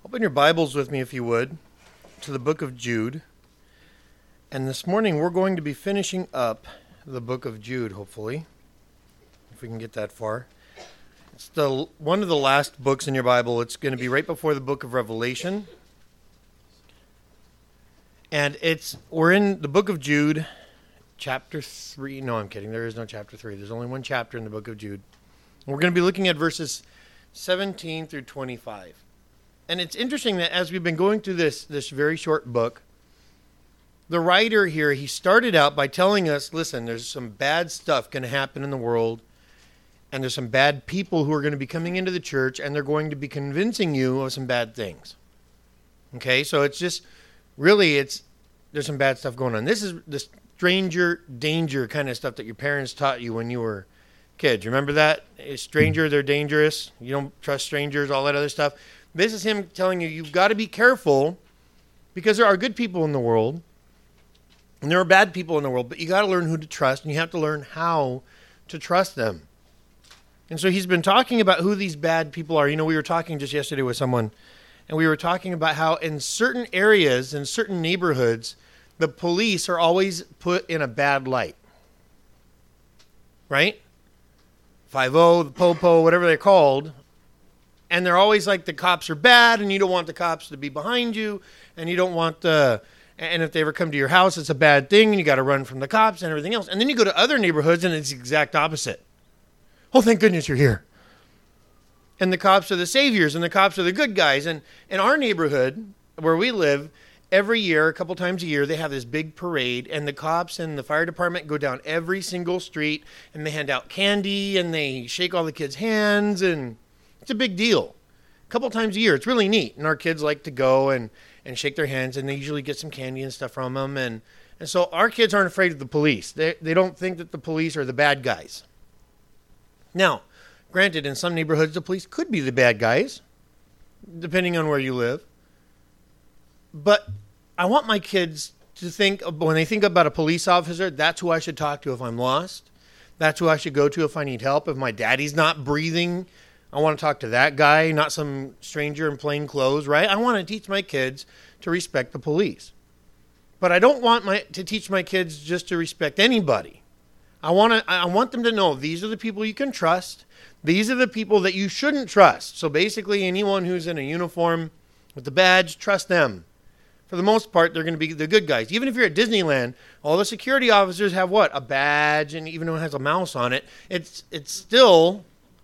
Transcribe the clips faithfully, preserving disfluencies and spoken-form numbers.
Open your Bibles with me, if you would, to the book of Jude. And this morning we're going to be finishing up the book of Jude, hopefully, if we can get that far. It's the one of the last books in your Bible. It's going to be right before the book of Revelation. And it's we're in the book of Jude, chapter three. No, I'm kidding. There is no chapter three. There's only one chapter in the book of Jude. And we're going to be looking at verses seventeen through twenty-five. And it's interesting that as we've been going through this, this very short book, the writer here, he started out by telling us, listen, there's some bad stuff going to happen in the world, and there's some bad people who are going to be coming into the church, and they're going to be convincing you of some bad things. Okay, so it's just, really, it's there's some bad stuff going on. This is the stranger danger kind of stuff that your parents taught you when you were kids. Remember that? A stranger, they're dangerous. You don't trust strangers, all that other stuff. This is him telling you, you've got to be careful because there are good people in the world and there are bad people in the world, but you got to learn who to trust and you have to learn how to trust them. And so he's been talking about who these bad people are. You know, we were talking just yesterday with someone and we were talking about how in certain areas, in certain neighborhoods, the police are always put in a bad light. Right? five oh, the Popo, whatever they're called. And they're always like the cops are bad and you don't want the cops to be behind you and you don't want the, and if they ever come to your house, it's a bad thing and you got to run from the cops and everything else. And then you go to other neighborhoods and it's the exact opposite. Oh, thank goodness you're here. And the cops are the saviors and the cops are the good guys. And in our neighborhood where we live, every year, a couple times a year, they have this big parade and the cops and the fire department go down every single street and they hand out candy and they shake all the kids' hands and it's a big deal. A couple times a year. It's really neat. And our kids like to go and, and shake their hands, and they usually get some candy and stuff from them. And, and so our kids aren't afraid of the police. They, they don't think that the police are the bad guys. Now, granted, in some neighborhoods, the police could be the bad guys, depending on where you live. But I want my kids to think, when they think about a police officer, that's who I should talk to if I'm lost. That's who I should go to if I need help. If my daddy's not breathing, I want to talk to that guy, not some stranger in plain clothes, right? I want to teach my kids to respect the police. But I don't want my to teach my kids just to respect anybody. I want to I want them to know these are the people you can trust. These are the people that you shouldn't trust. So basically anyone who's in a uniform with the badge, trust them. For the most part, they're going to be the good guys. Even if you're at Disneyland, all the security officers have what? A badge, and even though it has a mouse on it, it's it's still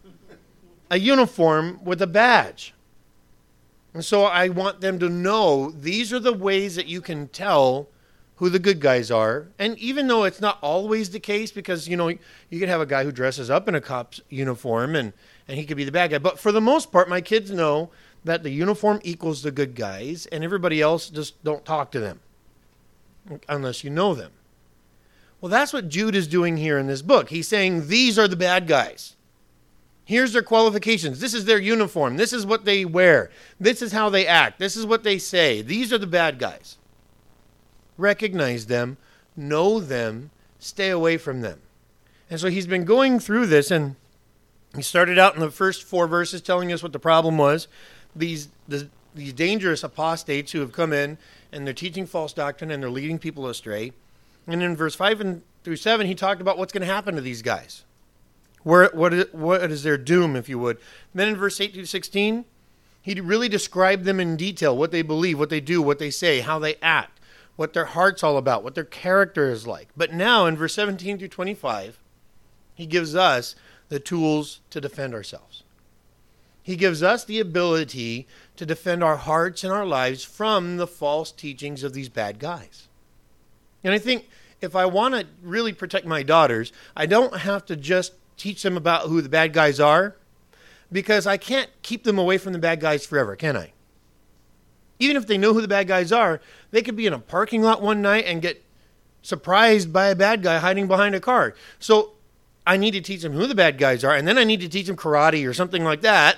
a uniform with a badge. And so I want them to know these are the ways that you can tell who the good guys are. And even though it's not always the case, because, you know, you could have a guy who dresses up in a cop's uniform and, and he could be the bad guy. But for the most part, my kids know that the uniform equals the good guys and everybody else just don't talk to them unless you know them. Well, that's what Jude is doing here in this book. He's saying these are the bad guys. Here's their qualifications. This is their uniform. This is what they wear. This is how they act. This is what they say. These are the bad guys. Recognize them. Know them. Stay away from them. And so he's been going through this, and he started out in the first four verses telling us what the problem was. These, the, these dangerous apostates who have come in, and they're teaching false doctrine, and they're leading people astray. And in verse five and through seven, he talked about what's going to happen to these guys. Where, what, is, what is their doom, if you would. Then in verse eight to sixteen, he really described them in detail, what they believe, what they do, what they say, how they act, what their heart's all about, what their character is like. But now in verse seventeen through twenty-five, he gives us the tools to defend ourselves. He gives us the ability to defend our hearts and our lives from the false teachings of these bad guys. And I think if I want to really protect my daughters, I don't have to just teach them about who the bad guys are, because I can't keep them away from the bad guys forever, can I? Even if they know who the bad guys are, they could be in a parking lot one night and get surprised by a bad guy hiding behind a car. So I need to teach them who the bad guys are, and then I need to teach them karate or something like that.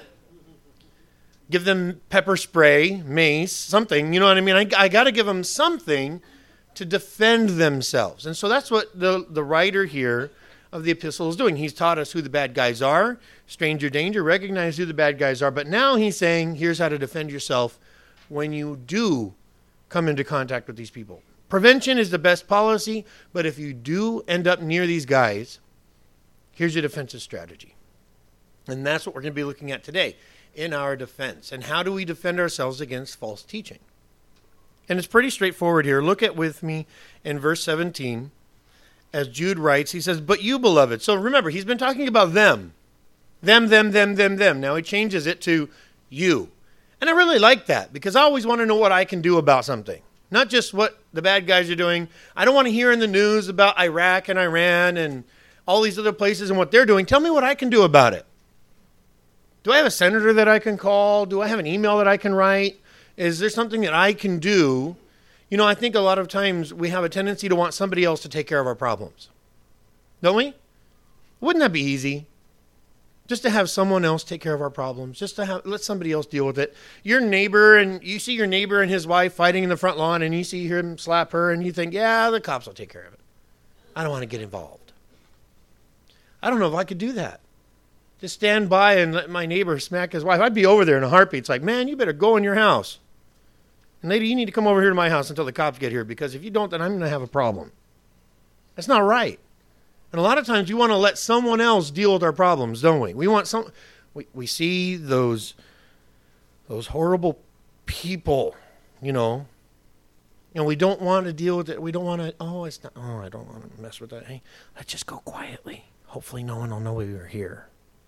Give them pepper spray, mace, something, you know what I mean? I, I got to give them something to defend themselves. And so that's what the, the writer here of the epistle is doing. He's taught us who the bad guys are, stranger danger, recognize who the bad guys are. But now he's saying, here's how to defend yourself when you do come into contact with these people. Prevention is the best policy, but if you do end up near these guys, here's your defensive strategy. And that's what we're going to be looking at today in our defense. And how do we defend ourselves against false teaching? And it's pretty straightforward here. Look at with me in verse seventeen. As Jude writes, he says, but you, beloved. So remember, he's been talking about them. Them, them, them, them, them. Now he changes it to you. And I really like that because I always want to know what I can do about something. Not just what the bad guys are doing. I don't want to hear in the news about Iraq and Iran and all these other places and what they're doing. Tell me what I can do about it. Do I have a senator that I can call? Do I have an email that I can write? Is there something that I can do? You know, I think a lot of times we have a tendency to want somebody else to take care of our problems. Don't we? Wouldn't that be easy? Just to have someone else take care of our problems. Just to have let somebody else deal with it. Your neighbor, and you see your neighbor and his wife fighting in the front lawn, and you see him slap her, and you think, yeah, the cops will take care of it. I don't want to get involved. I don't know if I could do that. Just stand by and let my neighbor smack his wife. I'd be over there in a heartbeat. It's like, man, you better go in your house. And lady, you need to come over here to my house until the cops get here, because if you don't, then I'm going to have a problem. That's not right. And a lot of times we want to let someone else deal with our problems, don't we? We want some, we, we see those, those horrible people, you know, and we don't want to deal with it. We don't want to, oh, it's not, oh, I don't want to mess with that. Hey, let's just go quietly. Hopefully no one will know we were here.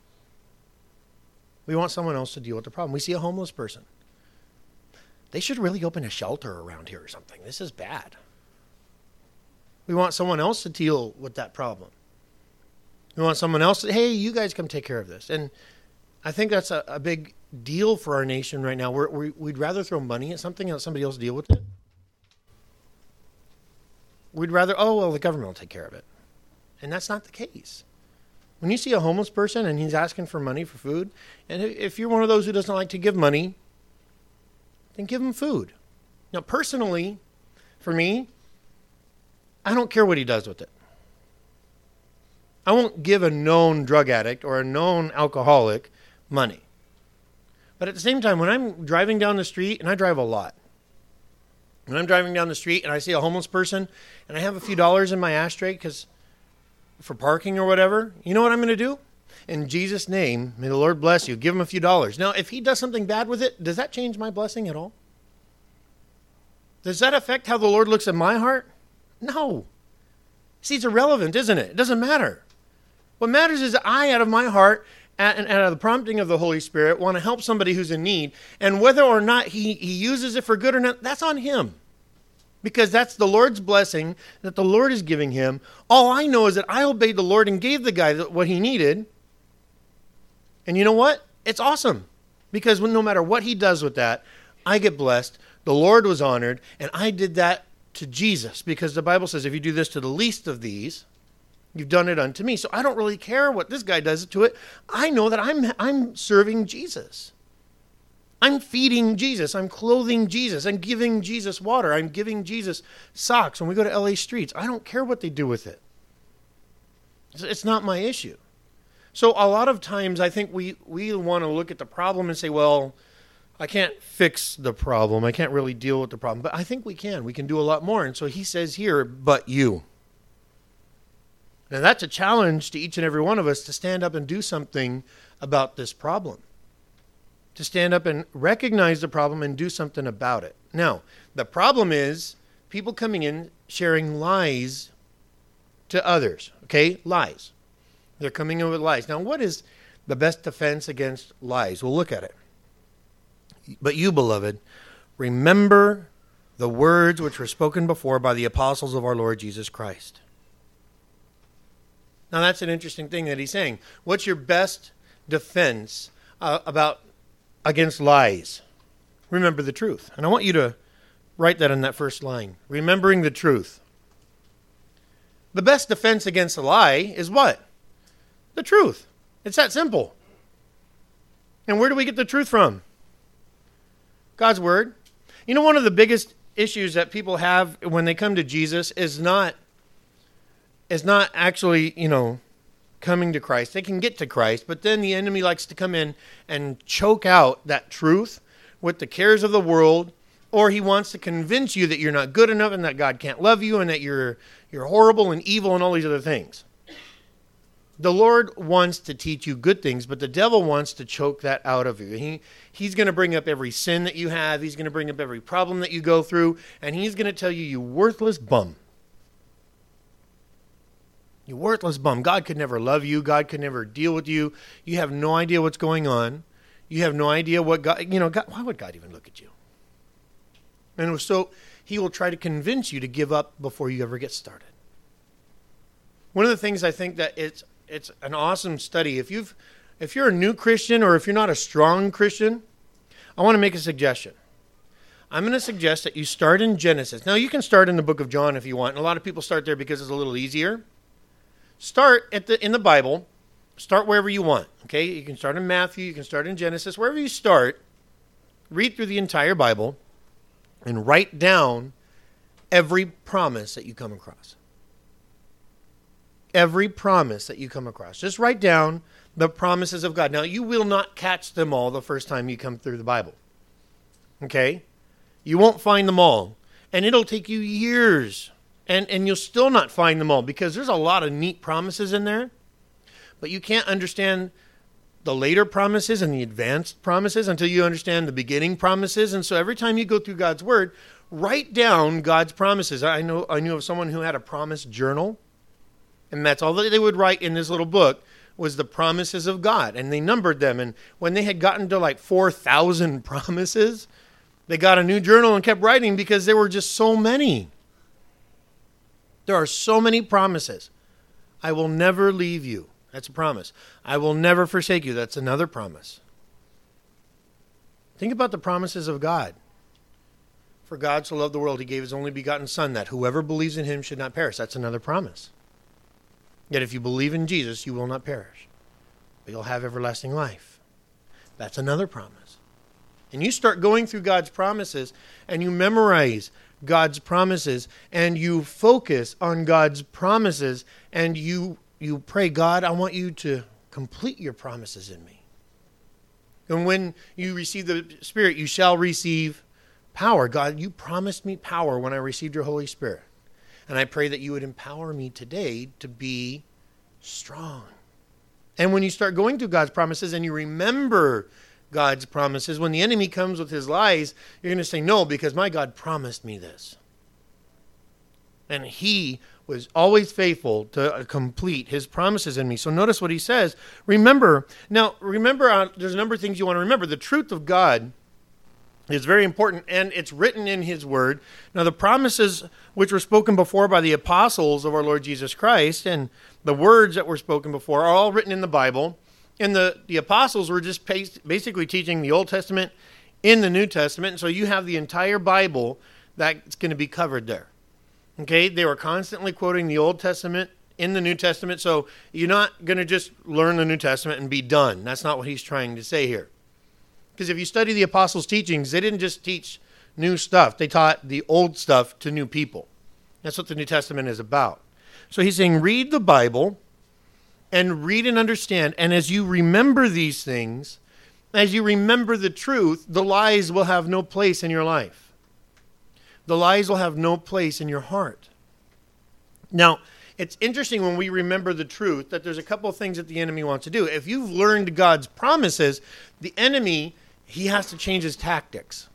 We want someone else to deal with the problem. We see a homeless person. They should really open a shelter around here or something. This is bad. We want someone else to deal with that problem. We want someone else to, hey, you guys come take care of this. And I think that's a, a big deal for our nation right now. We're, we, we'd rather throw money at something and let somebody else deal with it. We'd rather, oh, well, the government will take care of it. And that's not the case. When you see a homeless person and he's asking for money for food, and if you're one of those who doesn't like to give money, then give him food. Now, personally, for me, I don't care what he does with it. I won't give a known drug addict or a known alcoholic money. But at the same time, when I'm driving down the street, and I drive a lot, when I'm driving down the street and I see a homeless person and I have a few dollars in my ashtray because for parking or whatever, you know what I'm going to do? In Jesus' name, may the Lord bless you. Give him a few dollars. Now, if he does something bad with it, does that change my blessing at all? Does that affect how the Lord looks at my heart? No. See, it's irrelevant, isn't it? It doesn't matter. What matters is I, out of my heart, and out of the prompting of the Holy Spirit, want to help somebody who's in need. And whether or not he, he uses it for good or not, that's on him. Because that's the Lord's blessing that the Lord is giving him. All I know is that I obeyed the Lord and gave the guy what he needed. And you know what? It's awesome. Because when, no matter what he does with that, I get blessed. The Lord was honored. And I did that to Jesus. Because the Bible says, if you do this to the least of these, you've done it unto me. So I don't really care what this guy does to it. I know that I'm I'm serving Jesus. I'm feeding Jesus. I'm clothing Jesus. I'm giving Jesus water. I'm giving Jesus socks when we go to L A streets. I don't care what they do with it. It's not my issue. So a lot of times I think we, we want to look at the problem and say, well, I can't fix the problem. I can't really deal with the problem. But I think we can. We can do a lot more. And so he says here, but you. Now that's a challenge to each and every one of us to stand up and do something about this problem. To stand up and recognize the problem and do something about it. Now, the problem is people coming in sharing lies to others. Okay? Lies. They're coming in with lies. Now, what is the best defense against lies? We'll look at it. But you, beloved, remember the words which were spoken before by the apostles of our Lord Jesus Christ. Now, that's an interesting thing that he's saying. What's your best defense uh, about against lies? Remember the truth. And I want you to write that in that first line. Remembering the truth. The best defense against a lie is what? The truth. It's that simple. And where do we get the truth from? God's word. You know, one of the biggest issues that people have when they come to Jesus is not is not actually, you know, coming to Christ. They can get to Christ, but then the enemy likes to come in and choke out that truth with the cares of the world, or he wants to convince you that you're not good enough and that God can't love you and that you're you're horrible and evil and all these other things. The Lord wants to teach you good things, but the devil wants to choke that out of you. He He's going to bring up every sin that you have. He's going to bring up every problem that you go through, and he's going to tell you, you worthless bum. You worthless bum. God could never love you. God could never deal with you. You have no idea what's going on. You have no idea what God, you know, God, why would God even look at you? And so he will try to convince you to give up before you ever get started. One of the things I think that it's it's an awesome study. If you've if you're a new Christian or if you're not a strong Christian, I want to make a suggestion. I'm going to suggest that you start in Genesis. Now, you can start in the book of John if you want. And a lot of people start there because it's a little easier. Start at the in the Bible. Start wherever you want. Okay? You can start in Matthew. You can start in Genesis. Wherever you start, read through the entire Bible and write down every promise that you come across. Every promise that you come across. Just write down the promises of God. Now, you will not catch them all the first time you come through the Bible. Okay? You won't find them all. And it'll take you years. And, and you'll still not find them all because there's a lot of neat promises in there. But you can't understand the later promises and the advanced promises until you understand the beginning promises. And so every time you go through God's Word, write down God's promises. I know I knew of someone who had a promise journal. And that's all that they would write in this little book was the promises of God. And they numbered them. And when they had gotten to like four thousand promises, they got a new journal and kept writing because there were just so many. There are so many promises. I will never leave you. That's a promise. I will never forsake you. That's another promise. Think about the promises of God. For God so loved the world, he gave his only begotten Son, that whoever believes in him should not perish. That's another promise. Yet if you believe in Jesus, you will not perish, but you'll have everlasting life. That's another promise. And you start going through God's promises, and you memorize God's promises, and you focus on God's promises, and you you pray, God, I want you to complete your promises in me. And when you receive the Spirit, you shall receive power. God, you promised me power when I received your Holy Spirit. And I pray that you would empower me today to be strong. And when you start going through God's promises and you remember God's promises, when the enemy comes with his lies, you're going to say, no, because my God promised me this. And he was always faithful to complete his promises in me. So notice what he says. Remember, now remember, uh, there's a number of things you want to remember. The truth of God is very important, and it's written in his word. Now, the promises which were spoken before by the apostles of our Lord Jesus Christ and the words that were spoken before are all written in the Bible. And the, the apostles were just basically teaching the Old Testament in the New Testament. And so you have the entire Bible that's going to be covered there. Okay, they were constantly quoting the Old Testament in the New Testament. So you're not going to just learn the New Testament and be done. That's not what he's trying to say here. Because if you study the apostles' teachings, they didn't just teach new stuff. They taught the old stuff to new people. That's what the New Testament is about. So he's saying, read the Bible and read and understand. And as you remember these things, as you remember the truth, the lies will have no place in your life. The lies will have no place in your heart. Now, it's interesting when we remember the truth that there's a couple of things that the enemy wants to do. If you've learned God's promises, the enemy, he has to change his tactics.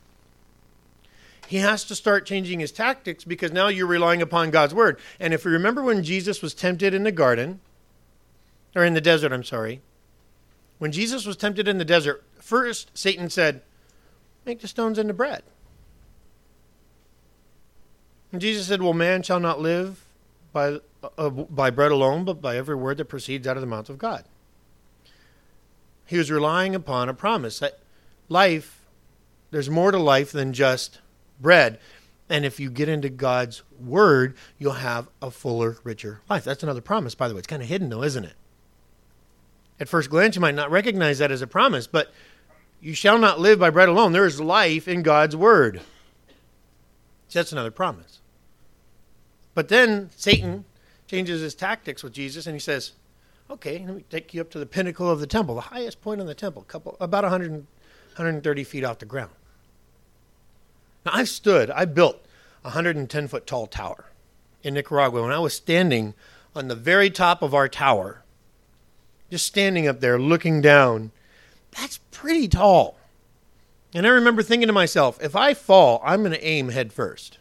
He has to start changing his tactics because now you're relying upon God's word. And if you remember when Jesus was tempted in the garden, or in the desert, I'm sorry. When Jesus was tempted in the desert, first Satan said, make the stones into bread. And Jesus said, well, man shall not live by, uh, by bread alone, but by every word that proceeds out of the mouth of God. He was relying upon a promise that life, there's more to life than just bread. And if you get into God's word, you'll have a fuller, richer life. That's another promise, by the way. It's kind of hidden, though, isn't it? At first glance, you might not recognize that as a promise, but you shall not live by bread alone. There is life in God's word. So that's another promise. But then Satan changes his tactics with Jesus, and he says, Okay, let me take you up to the pinnacle of the temple, the highest point on the temple, couple about one hundred, one hundred thirty feet off the ground. Now, I stood, I built a one hundred ten foot tall tower in Nicaragua. When I was standing on the very top of our tower, just standing up there looking down, that's pretty tall. And I remember thinking to myself, if I fall, I'm going to aim head first.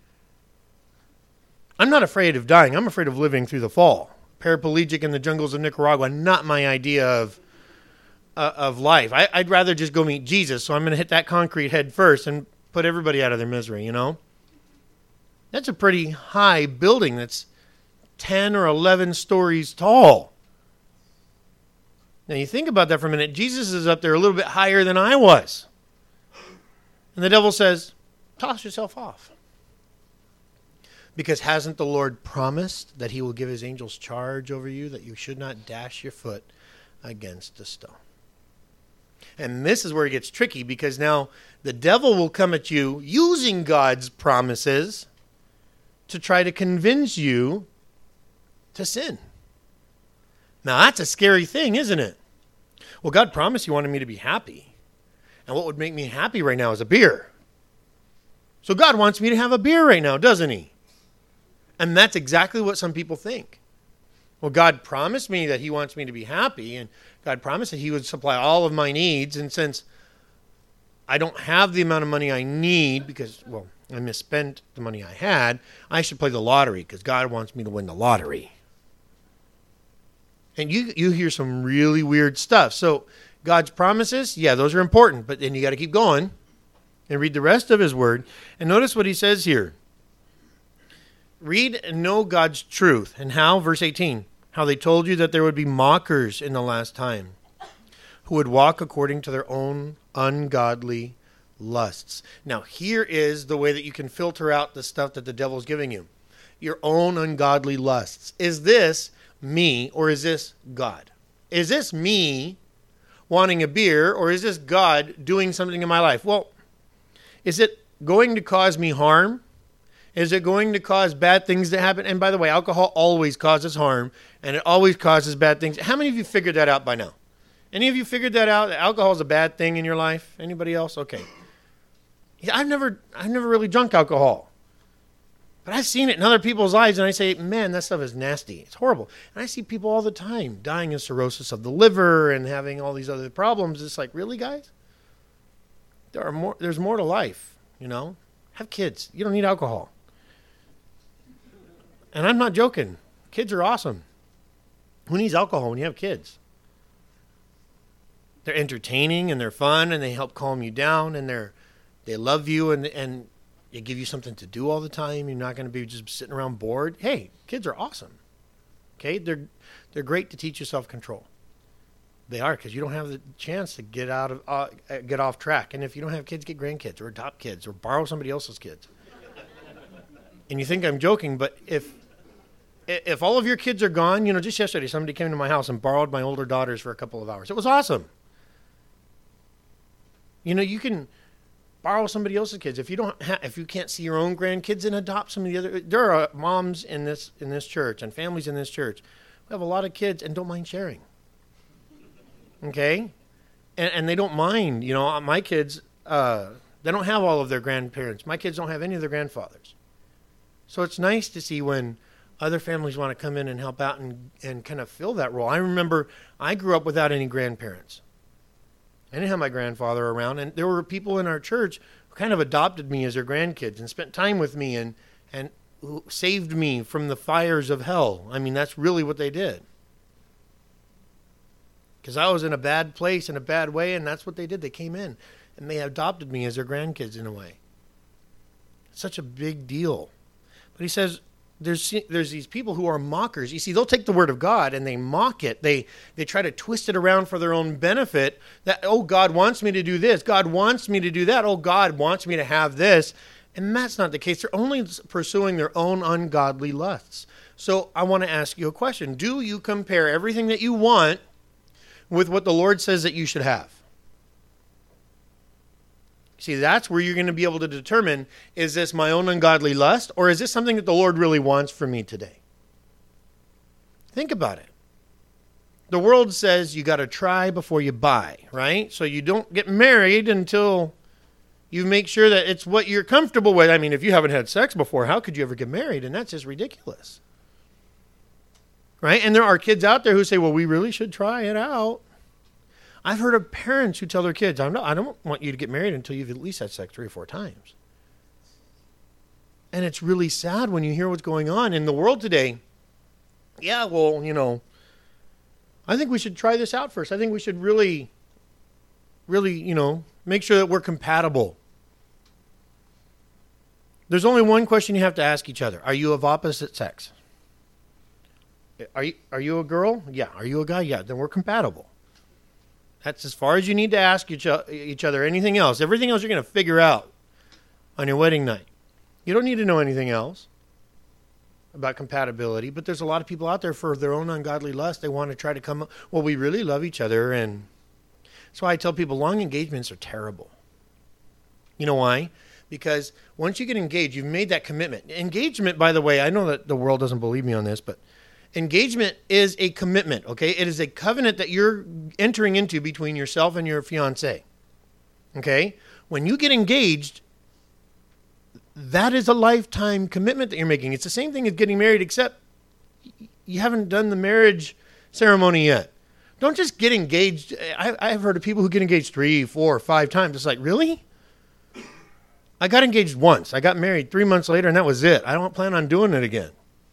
I'm not afraid of dying. I'm afraid of living through the fall. Paraplegic in the jungles of Nicaragua, not my idea of uh, of life. I, I'd rather just go meet Jesus, so I'm going to hit that concrete head first and put everybody out of their misery, you know? That's a pretty high building that's ten or eleven stories tall. Now, you think about that for a minute. Jesus is up there a little bit higher than I was. And the devil says, toss yourself off. Because hasn't the Lord promised that he will give his angels charge over you, that you should not dash your foot against a stone? And this is where it gets tricky, because now the devil will come at you using God's promises to try to convince you to sin. Now, that's a scary thing, isn't it? Well, God promised he wanted me to be happy. And what would make me happy right now is a beer. So God wants me to have a beer right now, doesn't he? And that's exactly what some people think. Well, God promised me that he wants me to be happy, and God promised that he would supply all of my needs. And since I don't have the amount of money I need because, well, I misspent the money I had, I should play the lottery because God wants me to win the lottery. And you you hear some really weird stuff. So God's promises, yeah, those are important, but then you got to keep going and read the rest of his word. And notice what he says here. Read and know God's truth. And how? Verse eighteen. How they told you that there would be mockers in the last time who would walk according to their own ungodly lusts. Now, here is the way that you can filter out the stuff that the devil's giving you. Your own ungodly lusts. Is this me or is this God? Is this me wanting a beer or is this God doing something in my life? Well, is it going to cause me harm? Is it going to cause bad things to happen? And by the way, alcohol always causes harm, and it always causes bad things. How many of you figured that out by now? Any of you figured that out? That alcohol is a bad thing in your life? Anybody else? Okay. Yeah, I've never, I've never really drunk alcohol, but I've seen it in other people's lives, and I say, man, that stuff is nasty. It's horrible. And I see people all the time dying of cirrhosis of the liver and having all these other problems. It's like, really, guys? There are more. There's more to life. You know, have kids. You don't need alcohol. And I'm not joking. Kids are awesome. Who needs alcohol when you have kids? They're entertaining and they're fun and they help calm you down and they're they love you and and they give you something to do all the time. You're not going to be just sitting around bored. Hey, kids are awesome. Okay, they're they're great to teach you self-control. They are, because you don't have the chance to get out of uh, get off track. And if you don't have kids, get grandkids or adopt kids or borrow somebody else's kids. And you think I'm joking, but if If all of your kids are gone, you know, just yesterday somebody came to my house and borrowed my older daughters for a couple of hours. It was awesome. You know, you can borrow somebody else's kids. If you don't, ha- if you can't see your own grandkids, then adopt some of the other. There are moms in this in this church and families in this church who have a lot of kids and don't mind sharing. Okay, and and they don't mind. You know, my kids, uh, they don't have all of their grandparents. My kids don't have any of their grandfathers. So it's nice to see when other families want to come in and help out and, and kind of fill that role. I remember I grew up without any grandparents. I didn't have my grandfather around, and there were people in our church who kind of adopted me as their grandkids and spent time with me and, and who saved me from the fires of hell. I mean, that's really what they did. Because I was in a bad place, in a bad way, and that's what they did. They came in, and they adopted me as their grandkids in a way. It's such a big deal. But he says, There's there's these people who are mockers. You see, they'll take the word of God and they mock it. They they try to twist it around for their own benefit. That, oh, God wants me to do this. God wants me to do that. Oh, God wants me to have this. And that's not the case. They're only pursuing their own ungodly lusts. So I want to ask you a question. Do you compare everything that you want with what the Lord says that you should have? See, that's where you're going to be able to determine, is this my own ungodly lust, or is this something that the Lord really wants for me today? Think about it. The world says you got to try before you buy, right? So you don't get married until you make sure that it's what you're comfortable with. I mean, if you haven't had sex before, how could you ever get married? And that's just ridiculous. Right? And there are kids out there who say, well, we really should try it out. I've heard of parents who tell their kids, I'm not, I don't want you to get married until you've at least had sex three or four times. And it's really sad when you hear what's going on in the world today. Yeah, well, you know, I think we should try this out first. I think we should really, really, you know, make sure that we're compatible. There's only one question you have to ask each other. Are you of opposite sex? Are you, are you a girl? Yeah. Are you a guy? Yeah. Then we're compatible. That's as far as you need to ask each, each other. Anything else, everything else you're going to figure out on your wedding night. You don't need to know anything else about compatibility, but there's a lot of people out there for their own ungodly lust. They want to try to come up, well, we really love each other. And that's why I tell people long engagements are terrible. You know why? Because once you get engaged, you've made that commitment. Engagement, by the way, I know that the world doesn't believe me on this, but engagement is a commitment, okay? It is a covenant that you're entering into between yourself and your fiancé, okay? When you get engaged, that is a lifetime commitment that you're making. It's the same thing as getting married, except you haven't done the marriage ceremony yet. Don't just get engaged. I, I've heard of people who get engaged three, four, five times. It's like, really? I got engaged once. I got married three months later, and that was it. I don't plan on doing it again.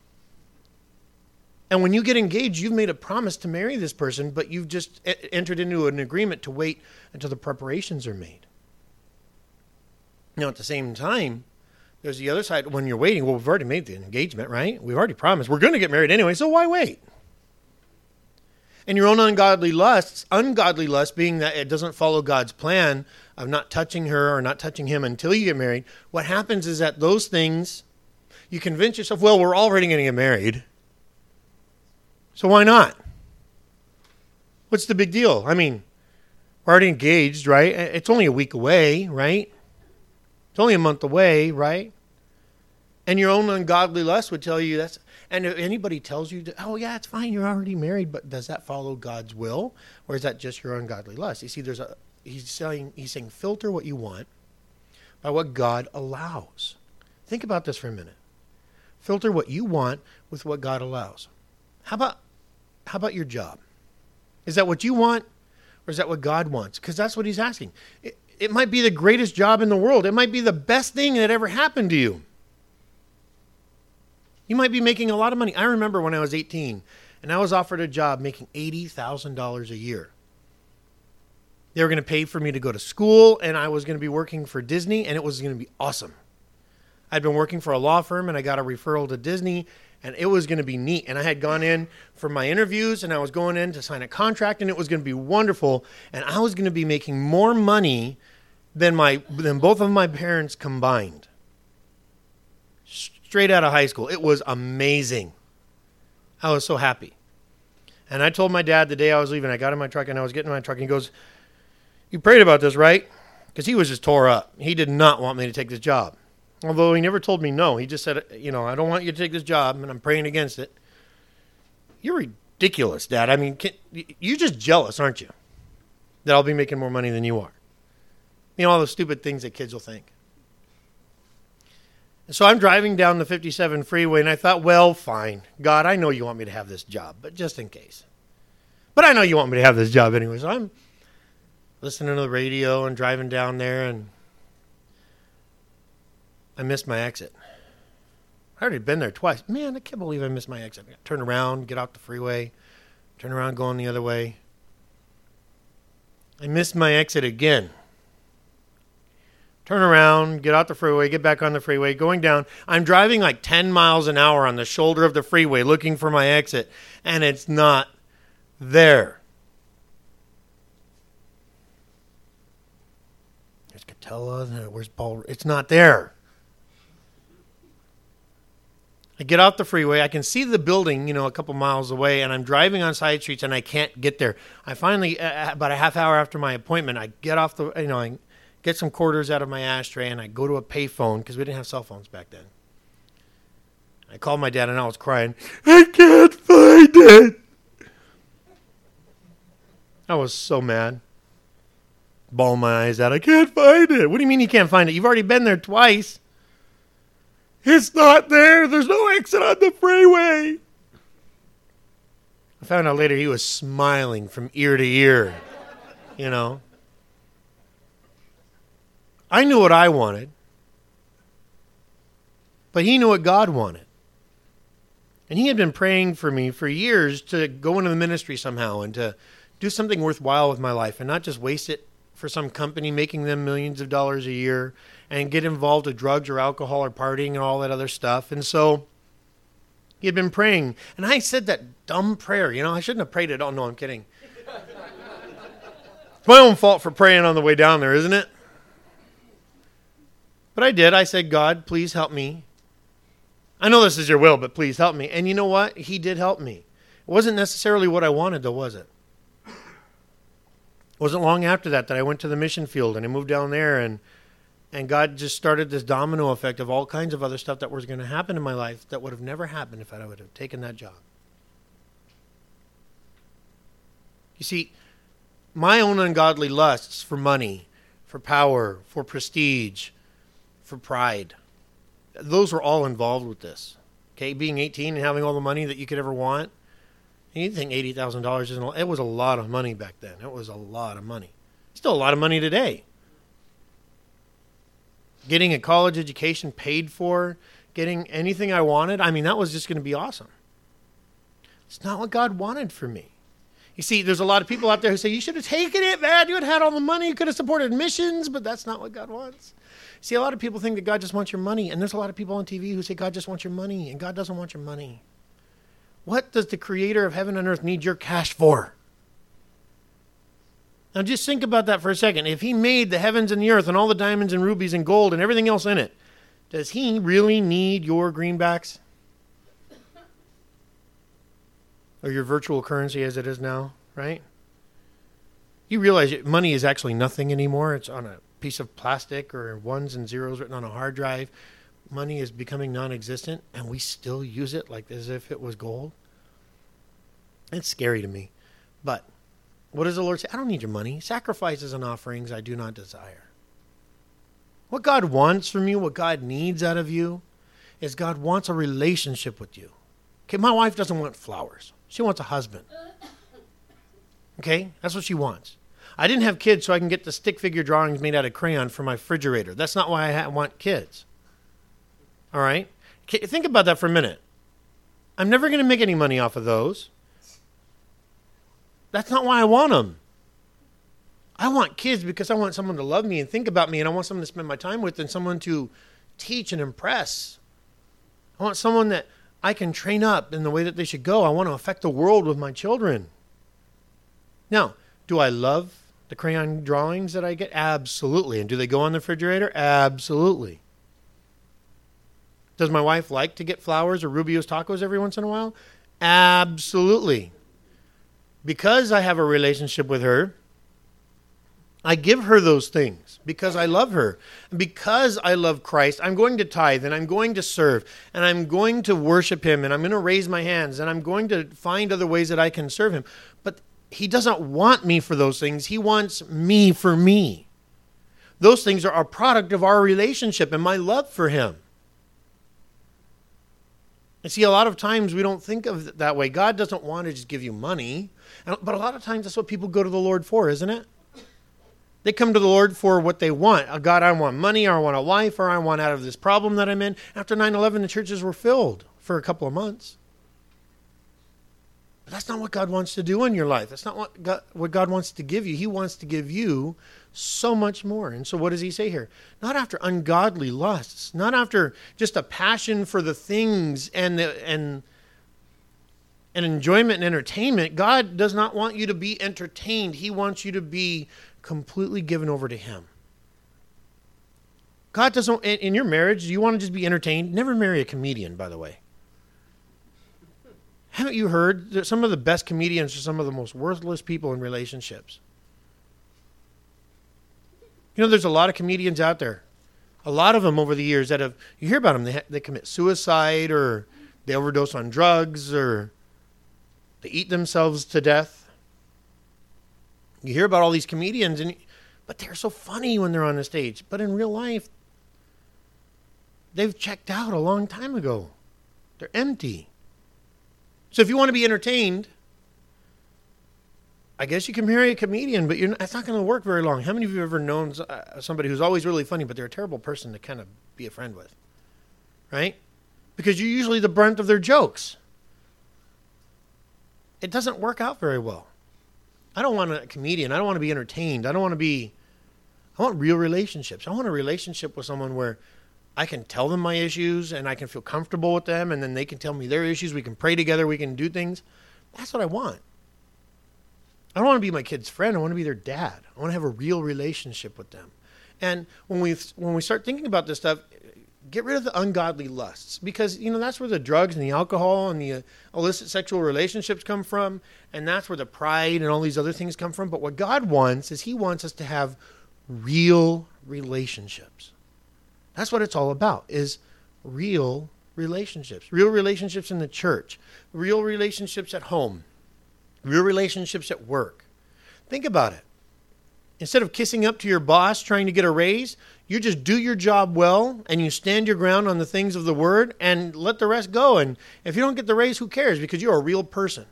And when you get engaged, you've made a promise to marry this person, but you've just entered into an agreement to wait until the preparations are made. Now, at the same time, there's the other side. When you're waiting, well, we've already made the engagement, right? We've already promised. We're going to get married anyway, so why wait? And your own ungodly lusts, ungodly lust being that it doesn't follow God's plan of not touching her or not touching him until you get married, what happens is that those things, you convince yourself, well, we're already going to get married, so why not? What's the big deal? I mean, we're already engaged, right? It's only a week away, right? It's only a month away, right? And your own ungodly lust would tell you that's, and if anybody tells you, that, oh yeah, it's fine, you're already married, but does that follow God's will? Or is that just your ungodly lust? You see, there's a, he's saying, he's saying filter what you want by what God allows. Think about this for a minute. Filter what you want with what God allows. How about, how about your job? Is that what you want, or is that what God wants? Because that's what he's asking. It, it might be the greatest job in the world. It might be the best thing that ever happened to you. You might be making a lot of money. I remember when I was eighteen, and I was offered a job making eighty thousand dollars a year. They were going to pay for me to go to school, and I was going to be working for Disney, and it was going to be awesome. I'd been working for a law firm, and I got a referral to Disney, and it was going to be neat. And I had gone in for my interviews, and I was going in to sign a contract, and it was going to be wonderful. And I was going to be making more money than my than both of my parents combined. Straight out of high school. It was amazing. I was so happy. And I told my dad the day I was leaving, I got in my truck, and I was getting in my truck, and he goes, you prayed about this, right? Because he was just tore up. He did not want me to take this job. Although he never told me no. He just said, you know, I don't want you to take this job, and I'm praying against it. You're ridiculous, Dad. I mean, can, you're just jealous, aren't you? That I'll be making more money than you are. You know, all the stupid things that kids will think. And so I'm driving down the fifty-seven freeway, and I thought, well, fine. God, I know you want me to have this job, but just in case. But I know you want me to have this job anyway, so I'm listening to the radio and driving down there, and I missed my exit. I already been there twice. Man, I can't believe I missed my exit. I turn around, get off the freeway, turn around, going the other way. I missed my exit again. Turn around, get out the freeway, get back on the freeway, going down. I'm driving like ten miles an hour on the shoulder of the freeway looking for my exit, and it's not there. There's Catella. Where's Paul? It's not there. I get off the freeway. I can see the building, you know, a couple miles away, and I'm driving on side streets, and I can't get there. I finally, uh, about a half hour after my appointment, I get off the, you know, I get some quarters out of my ashtray, and I go to a payphone because we didn't have cell phones back then. I called my dad, and I was crying. I can't find it. I was so mad. Bawling my eyes out. I can't find it. What do you mean you can't find it? You've already been there twice. It's not there. There's no exit on the freeway. I found out later he was smiling from ear to ear. You know. I knew what I wanted. But he knew what God wanted. And he had been praying for me for years to go into the ministry somehow and to do something worthwhile with my life and not just waste it for some company making them millions of dollars a year and get involved with drugs or alcohol or partying and all that other stuff. And so he had been praying. And I said that dumb prayer. You know, I shouldn't have prayed it. Oh, no, I'm kidding. It's my own fault for praying on the way down there, isn't it? But I did. I said, God, please help me. I know this is your will, but please help me. And you know what? He did help me. It wasn't necessarily what I wanted, though, was it? It wasn't long after that that I went to the mission field and I moved down there, and and God just started this domino effect of all kinds of other stuff that was going to happen in my life that would have never happened if I would have taken that job. You see, my own ungodly lusts for money, for power, for prestige, for pride, those were all involved with this. Okay, being eighteen and having all the money that you could ever want. And you think eighty thousand dollars isn't, it was a lot of money back then. It was a lot of money. Still a lot of money today. Getting a college education paid for, getting anything I wanted, I mean, that was just going to be awesome. It's not what God wanted for me. You see, there's a lot of people out there who say, you should have taken it, man. You would have had all the money. You could have supported missions, but that's not what God wants. See, a lot of people think that God just wants your money. And there's a lot of people on T V who say God just wants your money. And God doesn't want your money. What does the creator of heaven and earth need your cash for? Now just think about that for a second. If he made the heavens and the earth and all the diamonds and rubies and gold and everything else in it, does he really need your greenbacks? Or your virtual currency as it is now, right? You realize money is actually nothing anymore. It's on a piece of plastic or ones and zeros written on a hard drive. Money is becoming non-existent, and we still use it like as if it was gold. It's scary to me. But what does the Lord say? I don't need your money. Sacrifices and offerings I do not desire. What God wants from you, what God needs out of you, is God wants a relationship with you. Okay, my wife doesn't want flowers. She wants a husband. Okay, that's what she wants. I didn't have kids so I can get the stick figure drawings made out of crayon for my refrigerator. That's not why I ha- want kids. All right? Think about that for a minute. I'm never going to make any money off of those. That's not why I want them. I want kids because I want someone to love me and think about me, and I want someone to spend my time with and someone to teach and impress. I want someone that I can train up in the way that they should go. I want to affect the world with my children. Now, do I love the crayon drawings that I get? Absolutely. And do they go on the refrigerator? Absolutely. Does my wife like to get flowers or Rubio's tacos every once in a while? Absolutely. Because I have a relationship with her, I give her those things because I love her. And because I love Christ, I'm going to tithe and I'm going to serve and I'm going to worship him and I'm going to raise my hands and I'm going to find other ways that I can serve him. But he doesn't want me for those things. He wants me for me. Those things are a product of our relationship and my love for him. And see, a lot of times we don't think of it that way. God doesn't want to just give you money. But a lot of times that's what people go to the Lord for, isn't it? They come to the Lord for what they want. Oh, God, I want money, or I want a wife, or I want out of this problem that I'm in. After nine eleven, the churches were filled for a couple of months. But that's not what God wants to do in your life. That's not what God, what God wants to give you. He wants to give you so much more. And so what does he say here? Not after ungodly lusts, not after just a passion for the things and the, and and enjoyment and entertainment. God does not want you to be entertained. He wants you to be completely given over to him. God doesn't, in, in your marriage, do you want to just be entertained? Never marry a comedian, by the way. Haven't you heard that some of the best comedians are some of the most worthless people in relationships? You know, there's a lot of comedians out there. A lot of them over the years that have, you hear about them, they, they commit suicide or they overdose on drugs or they eat themselves to death. You hear about all these comedians, and but they're so funny when they're on the stage. But in real life, they've checked out a long time ago. They're empty. So if you want to be entertained, I guess you can marry a comedian, but you're not, it's not going to work very long. How many of you have ever known somebody who's always really funny, but they're a terrible person to kind of be a friend with? Right? Because you're usually the brunt of their jokes. It doesn't work out very well. I don't want a comedian. I don't want to be entertained. I don't want to be, I want real relationships. I want a relationship with someone where I can tell them my issues and I can feel comfortable with them, and then they can tell me their issues. We can pray together. We can do things. That's what I want. I don't want to be my kid's friend. I want to be their dad. I want to have a real relationship with them. And when we when we start thinking about this stuff, get rid of the ungodly lusts, because, you know, that's where the drugs and the alcohol and the uh, illicit sexual relationships come from, and that's where the pride and all these other things come from. But what God wants is he wants us to have real relationships. That's what it's all about, is real relationships. Real relationships in the church, real relationships at home, real relationships at work. Think about it. Instead of kissing up to your boss trying to get a raise, you just do your job well and you stand your ground on the things of the word and let the rest go. And if you don't get the raise, who cares? Because you're a real person.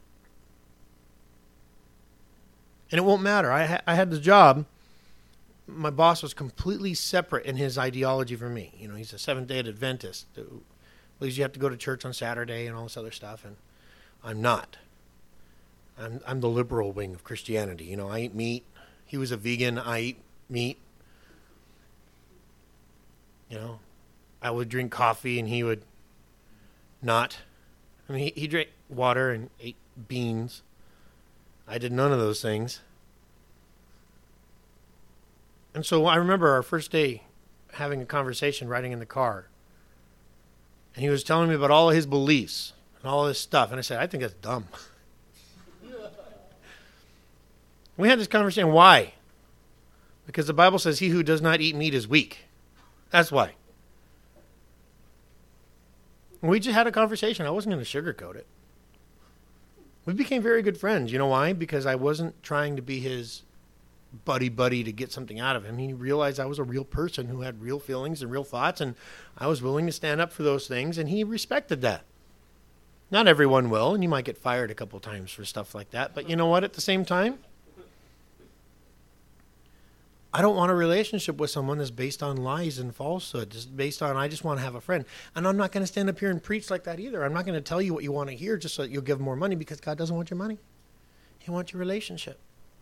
And it won't matter. I, ha- I had the job. My boss was completely separate in his ideology from me. You know, he's a Seventh-day Adventist. Believes you have to go to church on Saturday and all this other stuff. And I'm not. I'm, I'm the liberal wing of Christianity. You know, I eat meat. He was a vegan. I eat meat. You know, I would drink coffee and he would not. I mean, he, he drank water and ate beans. I did none of those things. And so I remember our first day having a conversation riding in the car. And he was telling me about all of his beliefs and all of this stuff. And I said, I think that's dumb. We had this conversation. Why? Because the Bible says he who does not eat meat is weak. That's why. We just had a conversation. I wasn't going to sugarcoat it. We became very good friends. You know why? Because I wasn't trying to be his buddy-buddy to get something out of him. He realized I was a real person who had real feelings and real thoughts, and I was willing to stand up for those things, and he respected that. Not everyone will, and you might get fired a couple times for stuff like that. But you know what? At the same time, I don't want a relationship with someone that's based on lies and falsehood. Just based on, I just want to have a friend. And I'm not going to stand up here and preach like that either. I'm not going to tell you what you want to hear just so that you'll give more money, because God doesn't want your money. He wants your relationship.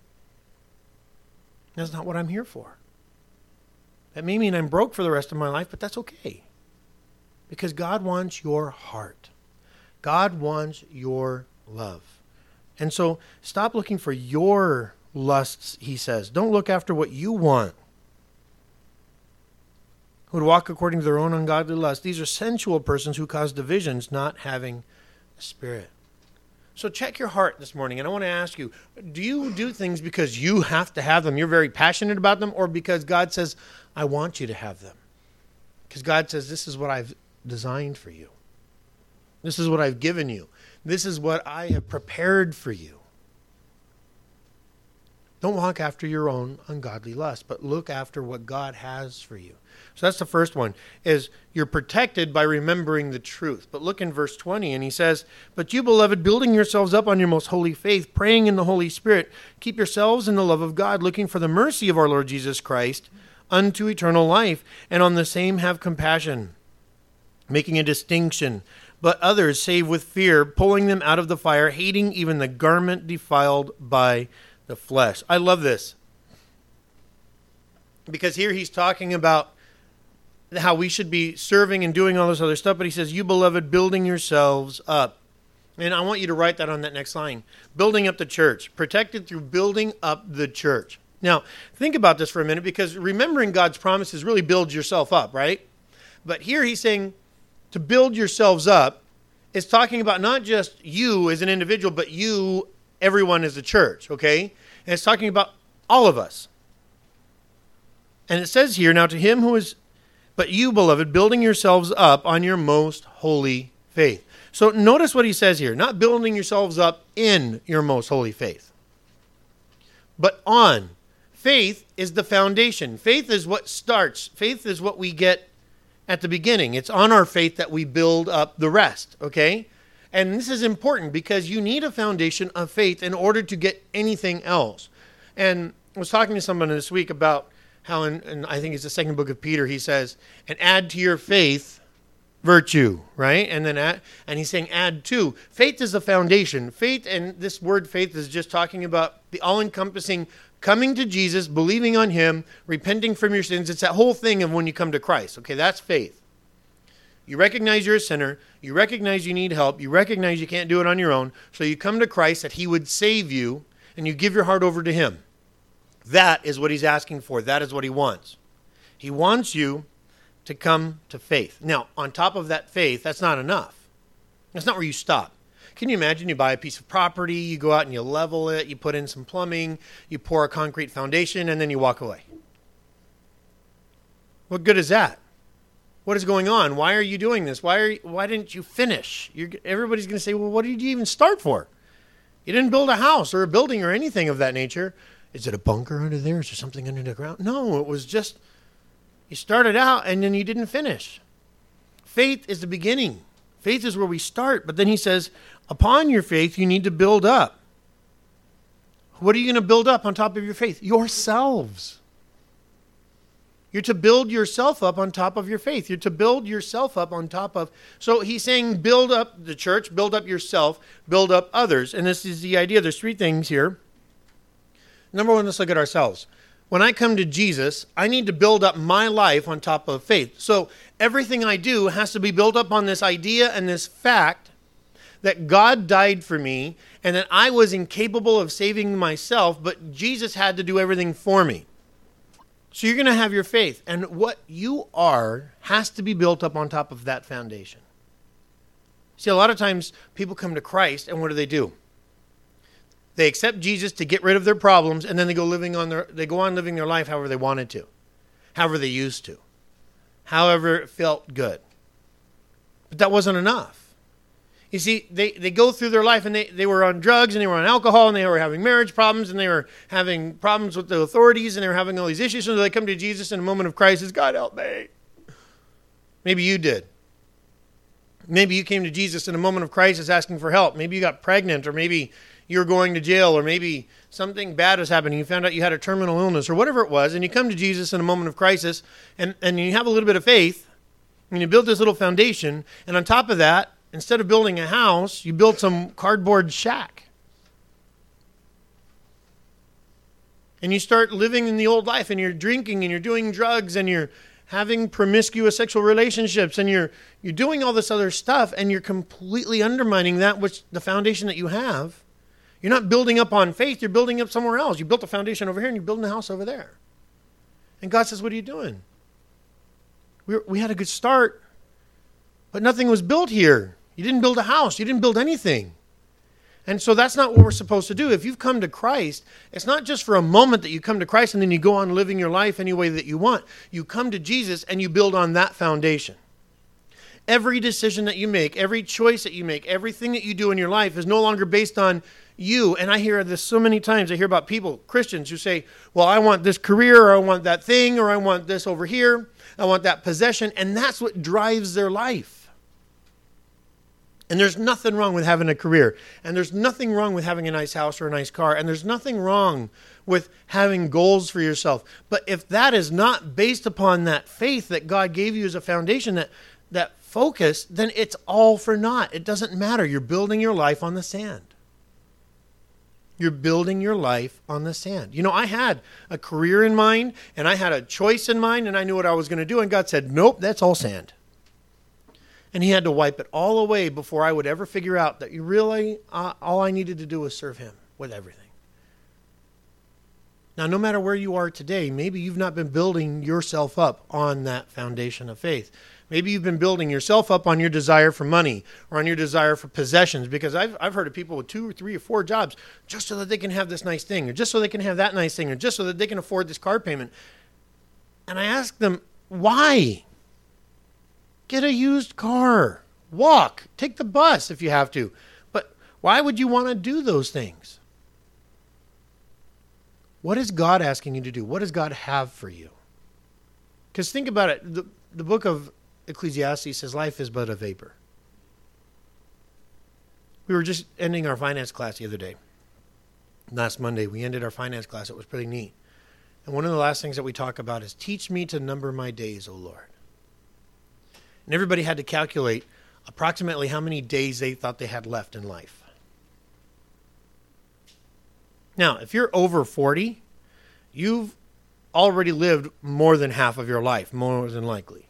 That's not what I'm here for. That may mean I'm broke for the rest of my life, but that's okay. Because God wants your heart. God wants your love. And so stop looking for your lusts, he says. Don't look after what you want. Who would walk according to their own ungodly lust. These are sensual persons who cause divisions, not having the Spirit. So check your heart this morning, and I want to ask you, do you do things because you have to have them, you're very passionate about them, or because God says, I want you to have them? Because God says, this is what I've designed for you. This is what I've given you. This is what I have prepared for you. Don't walk after your own ungodly lust, but look after what God has for you. So that's the first one, is you're protected by remembering the truth. But look in verse twenty, and he says, but you, beloved, building yourselves up on your most holy faith, praying in the Holy Spirit, keep yourselves in the love of God, looking for the mercy of our Lord Jesus Christ unto eternal life, and on the same have compassion, making a distinction, but others save with fear, pulling them out of the fire, hating even the garment defiled by the flesh. I love this. Because here he's talking about how we should be serving and doing all this other stuff, but he says, you, beloved, building yourselves up. And I want you to write that on that next line. Building up the church. Protected through building up the church. Now, think about this for a minute, because remembering God's promises really builds yourself up, right? But here he's saying to build yourselves up is talking about not just you as an individual, but you, everyone as a church, okay? And it's talking about all of us. And it says here, now to him who is, but you, beloved, building yourselves up on your most holy faith. So notice what he says here, not building yourselves up in your most holy faith, but on. Faith is the foundation. Faith is what starts. Faith is what we get at the beginning. It's on our faith that we build up the rest, okay? And this is important because you need a foundation of faith in order to get anything else. And I was talking to someone this week about how in, in I think it's the second book of Peter, he says, and add to your faith virtue, right? And then add, and he's saying add to. Faith is the foundation. Faith, and this word faith is just talking about the all-encompassing coming to Jesus, believing on him, repenting from your sins. It's that whole thing of when you come to Christ. Okay, that's faith. You recognize you're a sinner. You recognize you need help. You recognize you can't do it on your own. So you come to Christ that he would save you, and you give your heart over to him. That is what he's asking for. That is what he wants. He wants you to come to faith. Now, on top of that faith, that's not enough. That's not where you stop. Can you imagine you buy a piece of property, you go out and you level it, you put in some plumbing, you pour a concrete foundation, and then you walk away? What good is that? What is going on? Why are you doing this? Why are you, why didn't you finish? You're, everybody's going to say, well, what did you even start for? You didn't build a house or a building or anything of that nature. Is it a bunker under there? Is there something under the ground? No, it was just, you started out and then you didn't finish. Faith is the beginning. Faith is where we start. But then he says, upon your faith, you need to build up. What are you going to build up on top of your faith? Yourselves. You're to build yourself up on top of your faith. You're to build yourself up on top of. So he's saying build up the church, build up yourself, build up others. And this is the idea. There's three things here. Number one, let's look at ourselves. When I come to Jesus, I need to build up my life on top of faith. So everything I do has to be built up on this idea and this fact that God died for me and that I was incapable of saving myself, but Jesus had to do everything for me. So you're going to have your faith, and what you are has to be built up on top of that foundation. See, a lot of times people come to Christ, and what do they do? They accept Jesus to get rid of their problems, and then they go living on their they go on living their life however they wanted to, however they used to, however it felt good. But that wasn't enough. You see, they, they go through their life, and they, they were on drugs, and they were on alcohol, and they were having marriage problems, and they were having problems with the authorities, and they were having all these issues. So they come to Jesus in a moment of crisis. God, help me. Maybe you did. Maybe you came to Jesus in a moment of crisis asking for help. Maybe you got pregnant, or maybe you were going to jail, or maybe something bad was happening. You found out you had a terminal illness, or whatever it was, and you come to Jesus in a moment of crisis, and, and you have a little bit of faith, and you build this little foundation, and on top of that, instead of building a house, you built some cardboard shack. And you start living in the old life, and you're drinking, and you're doing drugs, and you're having promiscuous sexual relationships, and you're you're doing all this other stuff, and you're completely undermining that which the foundation that you have. You're not building up on faith, you're building up somewhere else. You built a foundation over here, and you're building a house over there. And God says, what are you doing? We, we had a good start, but nothing was built here. You didn't build a house. You didn't build anything. And so that's not what we're supposed to do. If you've come to Christ, it's not just for a moment that you come to Christ and then you go on living your life any way that you want. You come to Jesus and you build on that foundation. Every decision that you make, every choice that you make, everything that you do in your life is no longer based on you. And I hear this so many times. I hear about people, Christians, who say, well, I want this career, or I want that thing, or I want this over here. I want that possession. And that's what drives their life. And there's nothing wrong with having a career. And there's nothing wrong with having a nice house or a nice car. And there's nothing wrong with having goals for yourself. But if that is not based upon that faith that God gave you as a foundation, that, that focus, then it's all for naught. It doesn't matter. You're building your life on the sand. You're building your life on the sand. You know, I had a career in mind, and I had a choice in mind, and I knew what I was going to do. And God said, nope, that's all sand. And he had to wipe it all away before I would ever figure out that you really, uh, all I needed to do was serve him with everything. Now, no matter where you are today, maybe you've not been building yourself up on that foundation of faith. Maybe you've been building yourself up on your desire for money or on your desire for possessions, because I've, I've heard of people with two or three or four jobs just so that they can have this nice thing, or just so they can have that nice thing, or just so that they can afford this car payment. And I ask them, why? Get a used car. Walk. Take the bus if you have to. But why would you want to do those things? What is God asking you to do? What does God have for you? Because think about it. The, the book of Ecclesiastes says life is but a vapor. We were just ending our finance class the other day. Last Monday, we ended our finance class. It was pretty neat. And one of the last things that we talk about is, teach me to number my days, O Lord. And everybody had to calculate approximately how many days they thought they had left in life. Now, if you're over forty, you've already lived more than half of your life, more than likely.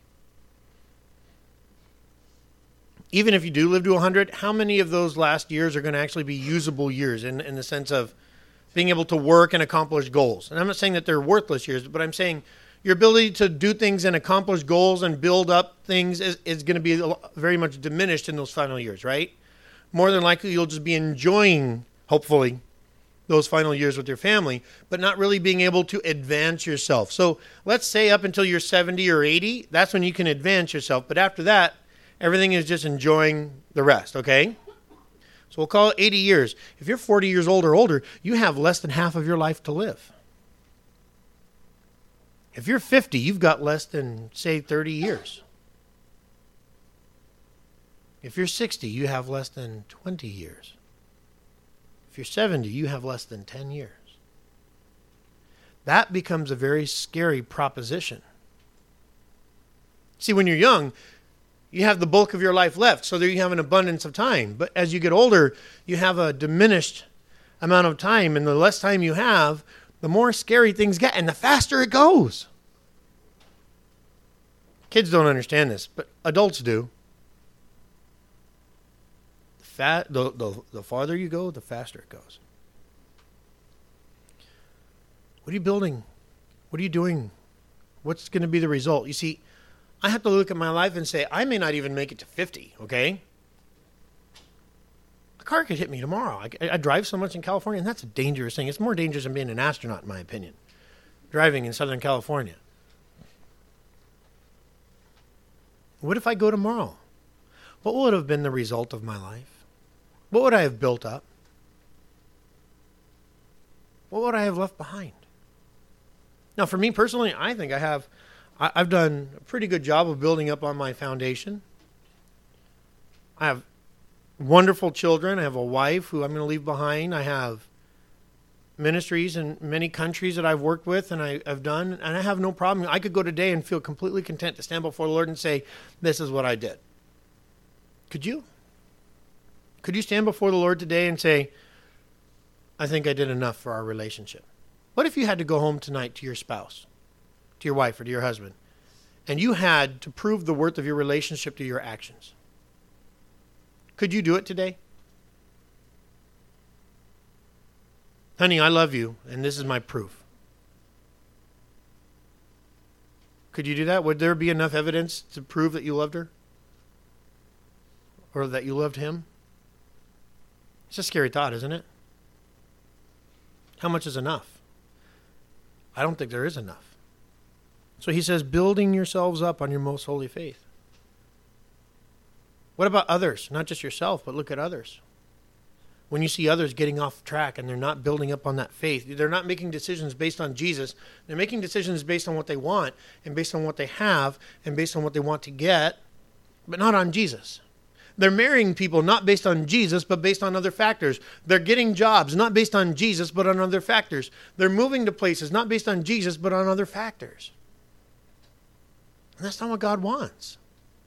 Even if you do live to one hundred, how many of those last years are going to actually be usable years in, in the sense of being able to work and accomplish goals? And I'm not saying that they're worthless years, but I'm saying your ability to do things and accomplish goals and build up things is, is going to be very much diminished in those final years, right? More than likely, you'll just be enjoying, hopefully, those final years with your family, but not really being able to advance yourself. So let's say up until you're seventy or eighty, that's when you can advance yourself. But after that, everything is just enjoying the rest, okay? So we'll call it eighty years. If you're forty years old or older, you have less than half of your life to live. If you're fifty, you've got less than, say, thirty years. If you're sixty, you have less than twenty years. If you're seventy, you have less than ten years. That becomes a very scary proposition. See, when you're young, you have the bulk of your life left, so there you have an abundance of time. But as you get older, you have a diminished amount of time, and the less time you have, the more scary things get, and the faster it goes. Kids don't understand this, but adults do. The, fa- the, the, the farther you go, the faster it goes. What are you building? What are you doing? What's going to be the result? You see, I have to look at my life and say, I may not even make it to fifty, okay? A car could hit me tomorrow. I, I drive so much in California, and that's a dangerous thing. It's more dangerous than being an astronaut, in my opinion, driving in Southern California. What if I go tomorrow? What would have been the result of my life? What would I have built up? What would I have left behind? Now, for me personally, I think I have... I've done a pretty good job of building up on my foundation. I have wonderful children. I have a wife who I'm going to leave behind. I have ministries in many countries that I've worked with and I, I've done, and I have no problem. I could go today and feel completely content to stand before the Lord and say, this is what I did. Could you? Could you stand before the Lord today and say, I think I did enough for our relationship? What if you had to go home tonight to your spouse, to your wife or to your husband, and you had to prove the worth of your relationship to your actions? Could you do it today? Honey, I love you, and this is my proof. Could you do that? Would there be enough evidence to prove that you loved her? Or that you loved him? It's a scary thought, isn't it? How much is enough? I don't think there is enough. So he says, building yourselves up on your most holy faith. What about others? Not just yourself, but look at others. When you see others getting off track and they're not building up on that faith, they're not making decisions based on Jesus. They're making decisions based on what they want and based on what they have and based on what they want to get, but not on Jesus. They're marrying people not based on Jesus, but based on other factors. They're getting jobs not based on Jesus, but on other factors. They're moving to places not based on Jesus, but on other factors. And that's not what God wants.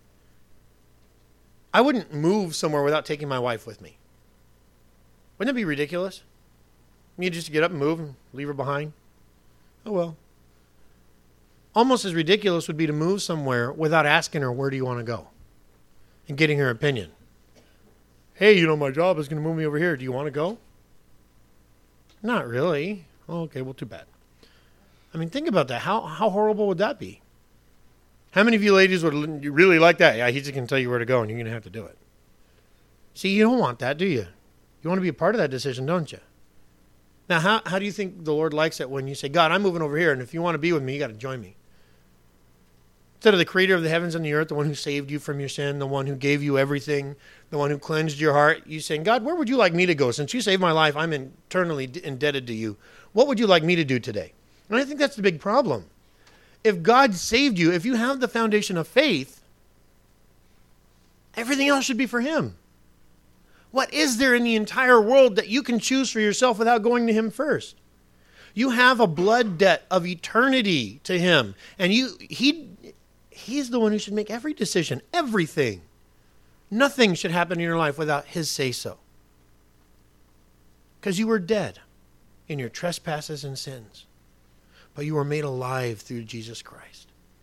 I wouldn't move somewhere without taking my wife with me. Wouldn't that be ridiculous? You just get up and move and leave her behind? Oh, well. Almost as ridiculous would be to move somewhere without asking her, where do you want to go? And getting her opinion. Hey, you know, my job is going to move me over here. Do you want to go? Not really. Oh, okay, well, too bad. I mean, think about that. How how horrible would that be? How many of you ladies would really like that? Yeah, he's just going to tell you where to go, and you're going to have to do it. See, you don't want that, do you? You want to be a part of that decision, don't you? Now, how how do you think the Lord likes it when you say, God, I'm moving over here, and if you want to be with me, you got to join me? Instead of the creator of the heavens and the earth, the one who saved you from your sin, the one who gave you everything, the one who cleansed your heart, you saying, God, where would you like me to go? Since you saved my life, I'm eternally indebted to you. what would you like me to do today? And I think that's the big problem. If God saved you, if you have the foundation of faith, everything else should be for him. What is there in the entire world that you can choose for yourself without going to him first? You have a blood debt of eternity to him. And you, he, he's the one who should make every decision, everything. Nothing should happen in your life without his say-so. Because you were dead in your trespasses and sins. But you were made alive through Jesus Christ.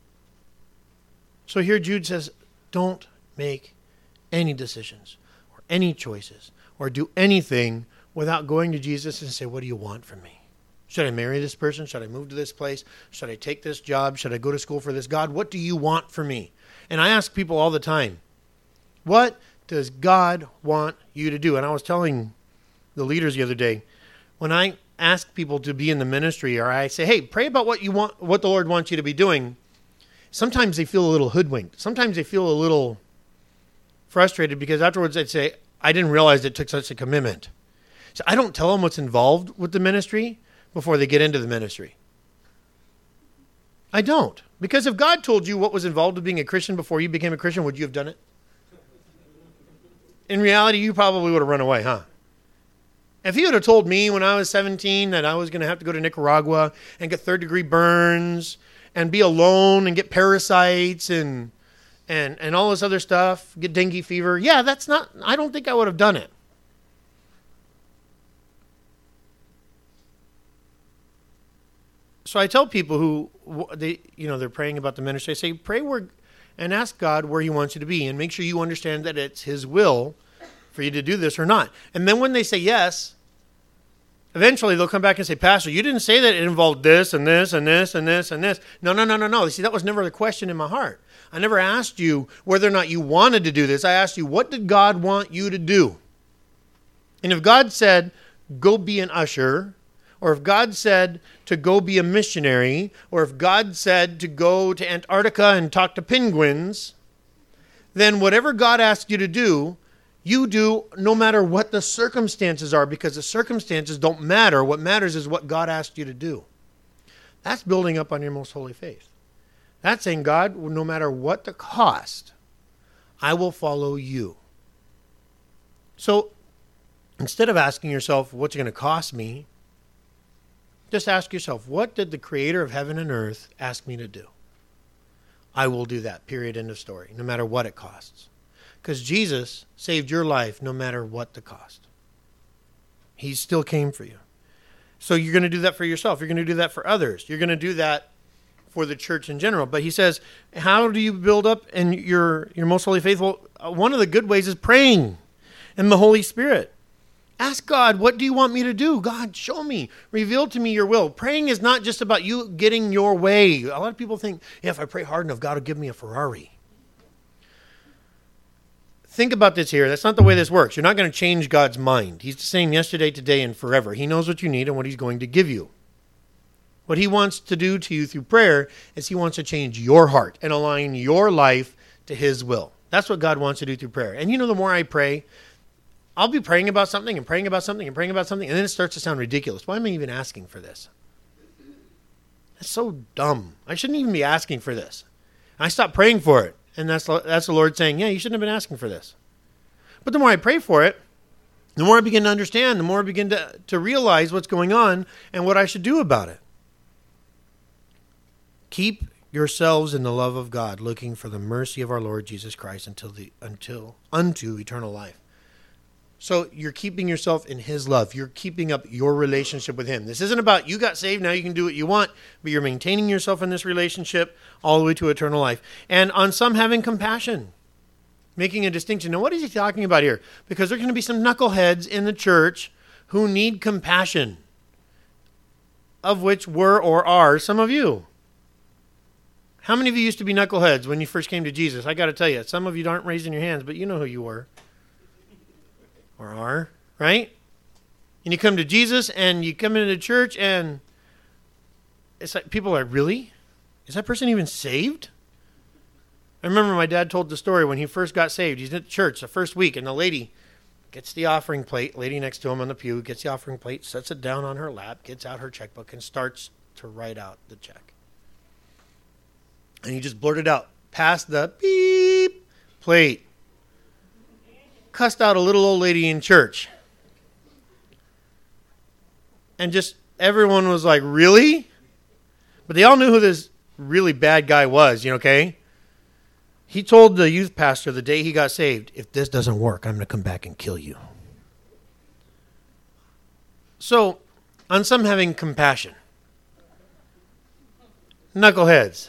So here Jude says, don't make any decisions or any choices or do anything without going to Jesus and say, what do you want from me? Should I marry this person? Should I move to this place? Should I take this job? Should I go to school for this? God, what do you want from me? And I ask people all the time, what does God want you to do? And I was telling the leaders the other day, when I ask people to be in the ministry, or I say, hey, pray about what you want, what the Lord wants you to be doing, sometimes they feel a little hoodwinked. Sometimes they feel a little frustrated because afterwards they'd say, I didn't realize it took such a commitment. So I don't tell them what's involved with the ministry before they get into the ministry. I don't. Because if God told you what was involved with being a Christian before you became a Christian, would you have done it? In reality, you probably would have run away, huh? If he would have told me when I was seventeen that I was going to have to go to Nicaragua and get third degree burns and be alone and get parasites and and and all this other stuff, get dengue fever, yeah, that's not, I don't think I would have done it. So I tell people who, they, you know, they're praying about the ministry, I say, pray where, and ask God where he wants you to be and make sure you understand that it's his will for you to do this or not. And then when they say yes, eventually they'll come back and say, Pastor, you didn't say that it involved this and this and this and this and this. No, no, no, no, no. See, that was never the question in my heart. I never asked you whether or not you wanted to do this. I asked you, what did God want you to do? And if God said, go be an usher, or if God said to go be a missionary, or if God said to go to Antarctica and talk to penguins, then whatever God asked you to do, you do no matter what the circumstances are, because the circumstances don't matter. What matters is what God asked you to do. That's building up on your most holy faith. That's saying, God, no matter what the cost, I will follow you. So instead of asking yourself, what's it going to cost me? Just ask yourself, what did the creator of heaven and earth ask me to do? I will do that, period, end of story, no matter what it costs. Because Jesus saved your life no matter what the cost. He still came for you. So you're going to do that for yourself. You're going to do that for others. You're going to do that for the church in general. But he says, how do you build up in your, your most holy faith? Well, one of the good ways is praying in the Holy Spirit. Ask God, what do you want me to do? God, show me. Reveal to me your will. Praying is not just about you getting your way. A lot of people think, yeah, if I pray hard enough, God will give me a Ferrari. Think about this here. That's not the way this works. You're not going to change God's mind. He's the same yesterday, today, and forever. He knows what you need and what he's going to give you. What he wants to do to you through prayer is he wants to change your heart and align your life to his will. That's what God wants to do through prayer. And you know, the more I pray, I'll be praying about something and praying about something and praying about something, and then it starts to sound ridiculous. Why am I even asking for this? That's so dumb. I shouldn't even be asking for this. I stop praying for it. And that's that's the Lord saying, yeah, you shouldn't have been asking for this. But the more I pray for it, the more I begin to understand, the more I begin to, to realize what's going on and what I should do about it. Keep yourselves in the love of God, looking for the mercy of our Lord Jesus Christ until the until unto eternal life. So you're keeping yourself in his love. You're keeping up your relationship with him. This isn't about you got saved, now you can do what you want, but you're maintaining yourself in this relationship all the way to eternal life. And on some, having compassion, making a distinction. Now, what is he talking about here? Because there are going to be some knuckleheads in the church who need compassion, of which were or are some of you. How many of you used to be knuckleheads when you first came to Jesus? I got to tell you, some of you aren't raising your hands, but you know who you were. Or are, right? And you come to Jesus and you come into the church and it's like, people are, really? Is that person even saved? I remember my dad told the story when he first got saved. He's at church the first week and the lady gets the offering plate, lady next to him on the pew, gets the offering plate, sets it down on her lap, gets out her checkbook, and starts to write out the check. And he just blurted out, pass the beep plate. Cussed out a little old lady in church. And just everyone was like, really? But they all knew who this really bad guy was, you know, okay? He told the youth pastor the day he got saved, if this doesn't work, I'm going to come back and kill you. So, on some having compassion. Knuckleheads.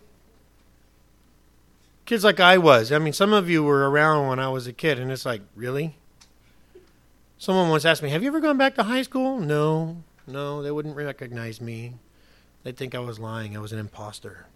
Kids like I was. I mean, some of you were around when I was a kid, and it's like, really? Someone once asked me, have you ever gone back to high school? No, no, they wouldn't recognize me. They'd think I was lying. I was an imposter.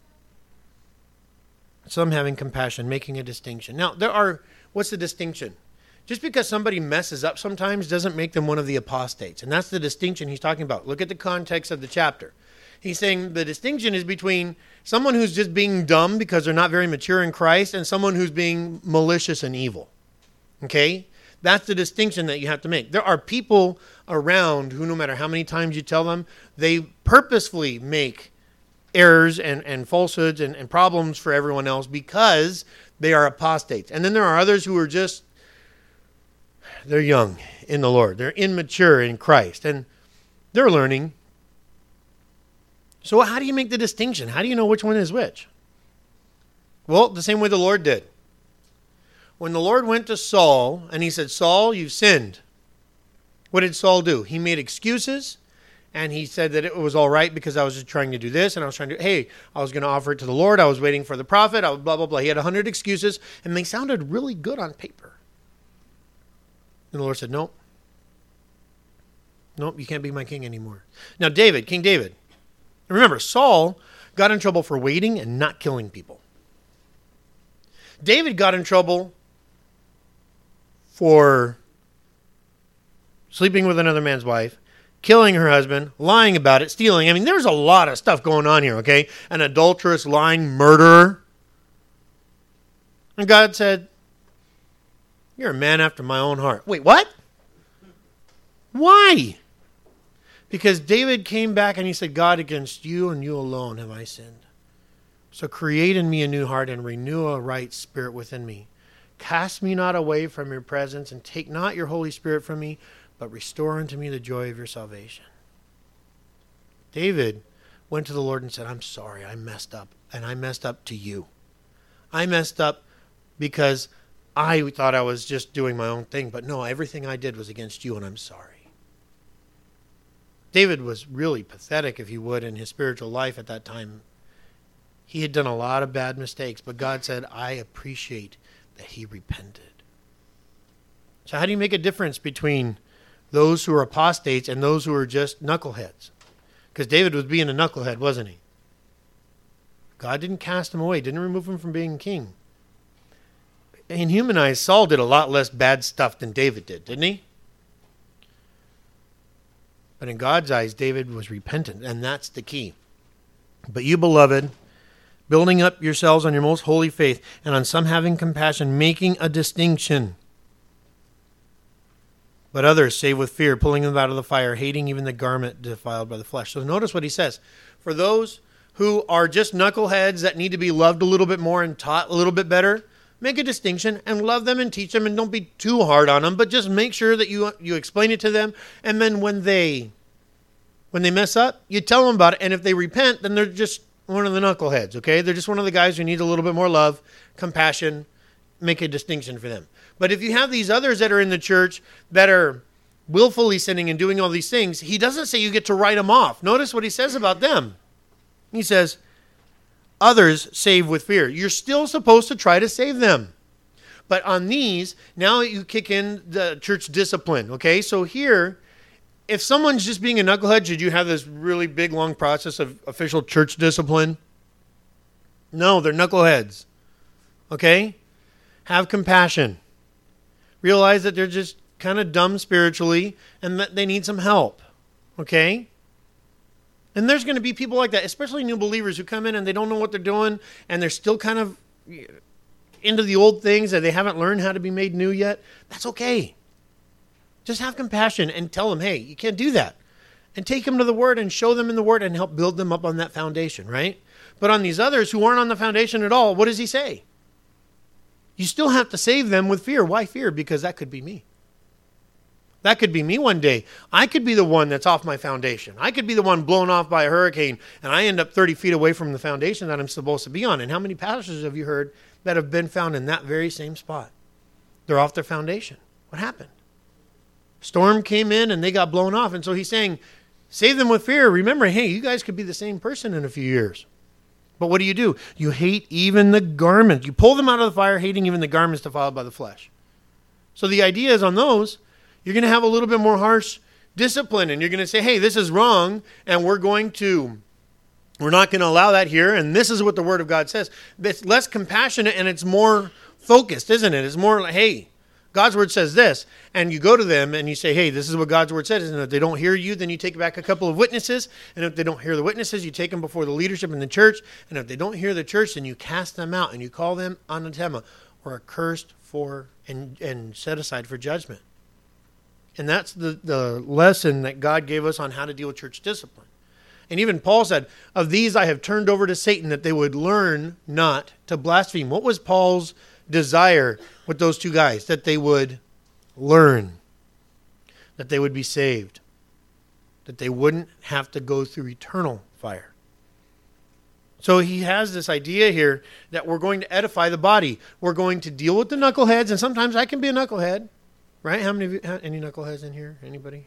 Some having compassion, making a distinction. Now, there are, what's the distinction? Just because somebody messes up sometimes doesn't make them one of the apostates. And that's the distinction he's talking about. Look at the context of the chapter. He's saying the distinction is between someone who's just being dumb because they're not very mature in Christ and someone who's being malicious and evil. Okay? That's the distinction that you have to make. There are people around who, no matter how many times you tell them, they purposefully make errors and, and falsehoods and, and problems for everyone else because they are apostates. And then there are others who are just, they're young in the Lord. They're immature in Christ. And they're learning. So how do you make the distinction? How do you know which one is which? Well, the same way the Lord did. When the Lord went to Saul and he said, Saul, you've sinned. What did Saul do? He made excuses. And he said that it was all right because I was just trying to do this. And I was trying to, hey, I was going to offer it to the Lord. I was waiting for the prophet. I was blah, blah, blah. He had a hundred excuses. And they sounded really good on paper. And the Lord said, nope. Nope, you can't be my king anymore. Now, David, King David. Remember, Saul got in trouble for waiting and not killing people. David got in trouble for sleeping with another man's wife, killing her husband, lying about it, stealing. I mean, there's a lot of stuff going on here, okay? An adulterous, lying murderer. And God said, you're a man after my own heart. Wait, what? Why? Because David came back and he said, God, against you and you alone have I sinned. So create in me a new heart and renew a right spirit within me. Cast me not away from your presence and take not your Holy Spirit from me, but restore unto me the joy of your salvation. David went to the Lord and said, I'm sorry, I messed up. And I messed up to you. I messed up because I thought I was just doing my own thing. But no, everything I did was against you, and I'm sorry. David was really pathetic, if you would, in his spiritual life at that time. He had done a lot of bad mistakes, but God said, I appreciate that he repented. So how do you make a difference between those who are apostates and those who are just knuckleheads? Because David was being a knucklehead, wasn't he? God didn't cast him away, didn't remove him from being king. In human eyes, Saul did a lot less bad stuff than David did, didn't he? But in God's eyes, David was repentant, and that's the key. But you, beloved, building up yourselves on your most holy faith, and on some having compassion, making a distinction. But others save with fear, pulling them out of the fire, hating even the garment defiled by the flesh. So notice what he says. For those who are just knuckleheads that need to be loved a little bit more and taught a little bit better, make a distinction and love them and teach them, and don't be too hard on them, but just make sure that you you explain it to them. And then when they when they mess up, you tell them about it. And if they repent, then they're just one of the knuckleheads, okay? They're just one of the guys who need a little bit more love, compassion, make a distinction for them. But if you have these others that are in the church that are willfully sinning and doing all these things, he doesn't say you get to write them off. Notice what he says about them. He says, others save with fear. You're still supposed to try to save them. But on these, now you kick in the church discipline, okay? So here, if someone's just being a knucklehead, should you have this really big, long process of official church discipline? No, they're knuckleheads, okay? Have compassion. Realize that they're just kind of dumb spiritually and that they need some help, okay? And there's going to be people like that, especially new believers who come in and they don't know what they're doing and they're still kind of into the old things and they haven't learned how to be made new yet. That's okay. Just have compassion and tell them, hey, you can't do that. And take them to the Word and show them in the Word and help build them up on that foundation, right? But on these others who aren't on the foundation at all, what does he say? You still have to save them with fear. Why fear? Because that could be me. That could be me one day. I could be the one that's off my foundation. I could be the one blown off by a hurricane, and I end up thirty feet away from the foundation that I'm supposed to be on. And how many pastors have you heard that have been found in that very same spot? They're off their foundation. What happened? Storm came in, and they got blown off. And so he's saying, save them with fear. Remember, hey, you guys could be the same person in a few years. But what do you do? You hate even the garment. You pull them out of the fire, hating even the garments defiled by the flesh. So the idea is on those, you're going to have a little bit more harsh discipline. And you're going to say, hey, this is wrong. And we're going to, we're not going to allow that here. And this is what the Word of God says. It's less compassionate and it's more focused, isn't it? It's more like, hey, God's Word says this, and you go to them and you say, hey, this is what God's Word says. And if they don't hear you, then you take back a couple of witnesses. And if they don't hear the witnesses, you take them before the leadership in the church. And if they don't hear the church, then you cast them out and you call them anathema, or accursed for and, and set aside for judgment. And that's the, the lesson that God gave us on how to deal with church discipline. And even Paul said, of these I have turned over to Satan, that they would learn not to blaspheme. What was Paul's desire with those two guys? That they would learn, that they would be saved, that they wouldn't have to go through eternal fire. So he has this idea here that we're going to edify the body. We're going to deal with the knuckleheads, and sometimes I can be a knucklehead, right? How many of you, any knuckleheads in here? Anybody?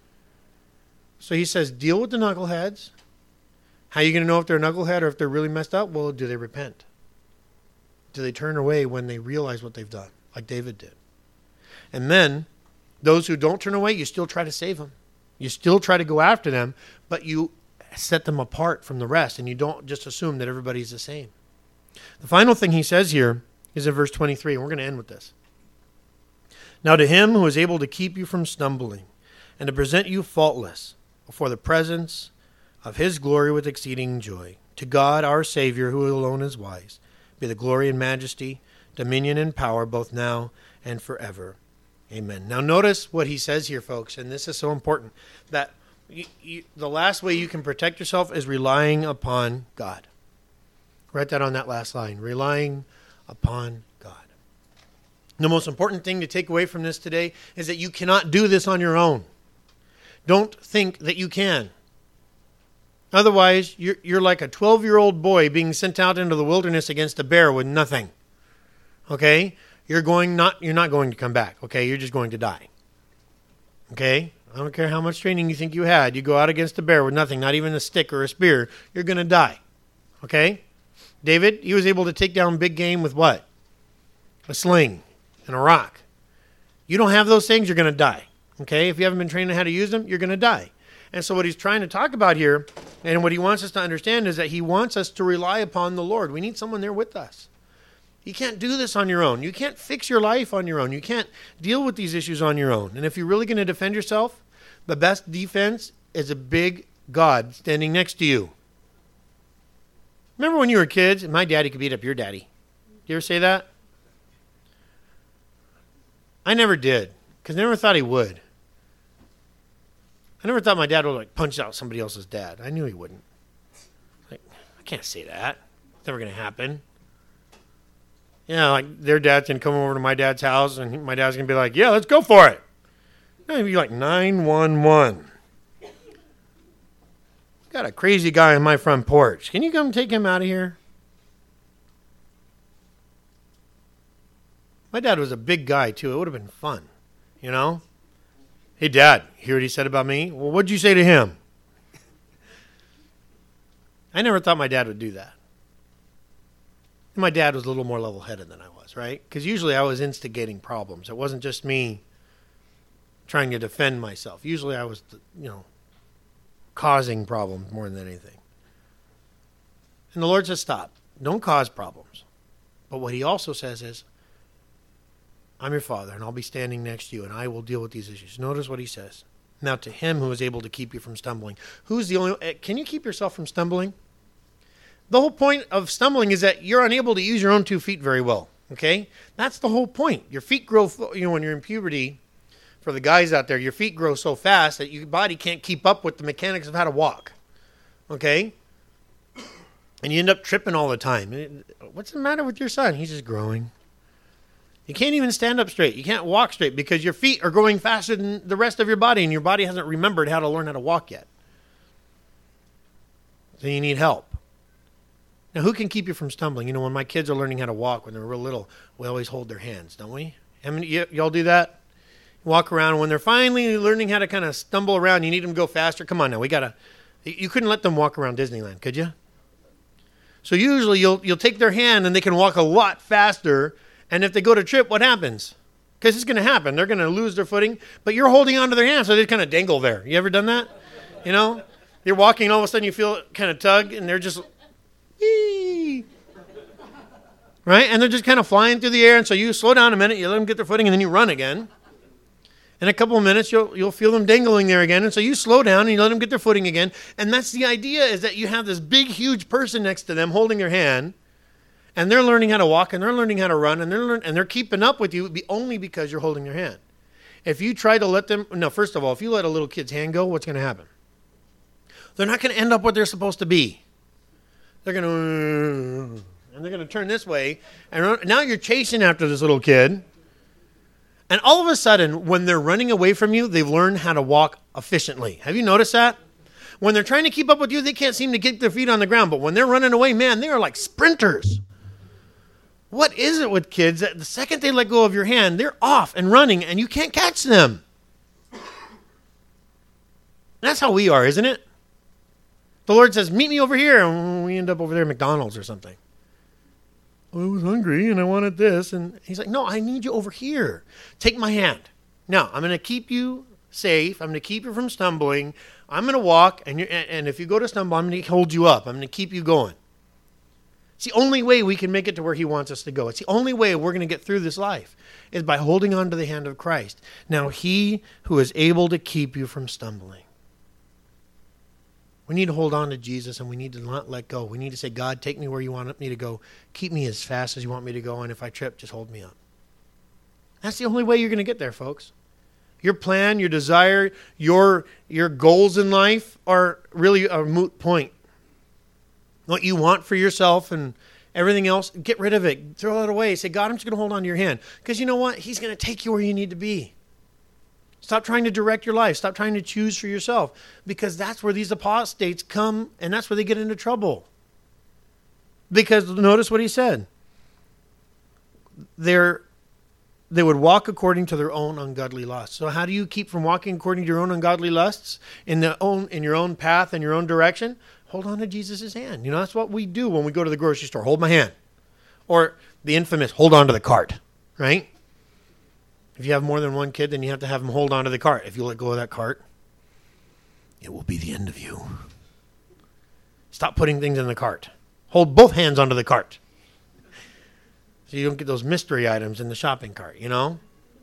So he says, deal with the knuckleheads. How are you going to know if they're a knucklehead or if they're really messed up? Well, do they repent? Do they turn away when they realize what they've done, like David did? And then, those who don't turn away, you still try to save them. You still try to go after them, but you set them apart from the rest, and you don't just assume that everybody's the same. The final thing he says here is in verse twenty-three, and we're going to end with this. Now to him who is able to keep you from stumbling, and to present you faultless before the presence of his glory with exceeding joy, to God our Savior, who alone is wise, be the glory and majesty, dominion and power, both now and forever. Amen. Now notice what he says here, folks, and this is so important, that you, you, the last way you can protect yourself is relying upon God. Write that on that last line, relying upon God. The most important thing to take away from this today is that you cannot do this on your own. Don't think that you can. Otherwise, you're, you're like a twelve-year-old boy being sent out into the wilderness against a bear with nothing. Okay? You're going not you're not going to come back. Okay? You're just going to die. Okay? I don't care how much training you think you had. You go out against a bear with nothing, not even a stick or a spear, you're going to die. Okay? David, he was able to take down big game with what? A sling and a rock. You don't have those things, you're going to die. Okay? If you haven't been trained on how to use them, you're going to die. And so what he's trying to talk about here, and what he wants us to understand, is that he wants us to rely upon the Lord. We need someone there with us. You can't do this on your own. You can't fix your life on your own. You can't deal with these issues on your own. And if you're really going to defend yourself, the best defense is a big God standing next to you. Remember when you were kids, my daddy could beat up your daddy. Did you ever say that? I never did, because I never thought he would. I never thought my dad would like punch out somebody else's dad. I knew he wouldn't. Like, I can't say that. It's never going to happen. Yeah, like their dad's going to come over to my dad's house, and my dad's going to be like, yeah, let's go for it. No, he'd be like, nine one one. Got a crazy guy on my front porch. Can you come take him out of here? My dad was a big guy, too. It would have been fun, you know? Hey, Dad, hear what he said about me? Well, what'd you say to him? I never thought my dad would do that. And my dad was a little more level-headed than I was, right? Because usually I was instigating problems. It wasn't just me trying to defend myself. Usually I was, you know, causing problems more than anything. And the Lord says, stop. Don't cause problems. But what he also says is, I'm your father, and I'll be standing next to you, and I will deal with these issues. Notice what he says. Now to him who is able to keep you from stumbling. Who's the only... Can you keep yourself from stumbling? The whole point of stumbling is that you're unable to use your own two feet very well. Okay? That's the whole point. Your feet grow... You know, when you're in puberty, for the guys out there, your feet grow so fast that your body can't keep up with the mechanics of how to walk. Okay? And you end up tripping all the time. What's the matter with your son? He's just growing. You can't even stand up straight. You can't walk straight because your feet are growing faster than the rest of your body, and your body hasn't remembered how to learn how to walk yet. So you need help. Now, who can keep you from stumbling? You know, when my kids are learning how to walk when they're real little, we always hold their hands, don't we? I mean, y- y'all do that? Walk around. When they're finally learning how to kind of stumble around, you need them to go faster. Come on now, we got to... You couldn't let them walk around Disneyland, could you? So usually you'll you'll take their hand and they can walk a lot faster. And if they go to trip, what happens? Because it's going to happen. They're going to lose their footing. But you're holding onto their hand, so they kind of dangle there. You ever done that? You know? You're walking and all of a sudden you feel it kind of tug and they're just... Wee! Right? And they're just kind of flying through the air. And so you slow down a minute, you let them get their footing, and then you run again. In a couple of minutes, you'll you'll feel them dangling there again. And so you slow down and you let them get their footing again. And that's the idea, is that you have this big, huge person next to them holding their hand. And they're learning how to walk and they're learning how to run. And they're learn, and they're keeping up with you only because you're holding their hand. If you try to let them... No, first of all, if you let a little kid's hand go, what's going to happen? They're not going to end up where they're supposed to be. They're going to... And they're going to turn this way. And now you're chasing after this little kid. And all of a sudden, when they're running away from you, they've learned how to walk efficiently. Have you noticed that? When they're trying to keep up with you, they can't seem to get their feet on the ground. But when they're running away, man, they are like sprinters. What is it with kids that the second they let go of your hand, they're off and running and you can't catch them? That's how we are, isn't it? The Lord says, meet me over here. And we end up over there at McDonald's or something. I was hungry and I wanted this. And he's like, no, I need you over here. Take my hand. Now, I'm going to keep you safe. I'm going to keep you from stumbling. I'm going to walk. And, you're, and if you go to stumble, I'm going to hold you up. I'm going to keep you going. It's the only way we can make it to where he wants us to go. It's the only way we're going to get through this life is by holding on to the hand of Christ. Now, he who is able to keep you from stumbling. We need to hold on to Jesus, and we need to not let go. We need to say, God, take me where you want me to go. Keep me as fast as you want me to go, and if I trip, just hold me up. That's the only way you're going to get there, folks. Your plan, your desire, your, your goals in life are really a moot point. What you want for yourself and everything else, get rid of it. Throw it away. Say, God, I'm just going to hold on to your hand. Because you know what? He's going to take you where you need to be. Stop trying to direct your life. Stop trying to choose for yourself. Because that's where these apostates come, and that's where they get into trouble. Because notice what he said. They're, they would walk according to their own ungodly lusts. So how do you keep from walking according to your own ungodly lusts? In, the own, in your own path, in your own direction? Hold on to Jesus' hand. You know, that's what we do when we go to the grocery store. Hold my hand. Or the infamous, hold on to the cart, right? If you have more than one kid, then you have to have them hold on to the cart. If you let go of that cart, it will be the end of you. Stop putting things in the cart. Hold both hands onto the cart. So you don't get those mystery items in the shopping cart, you know?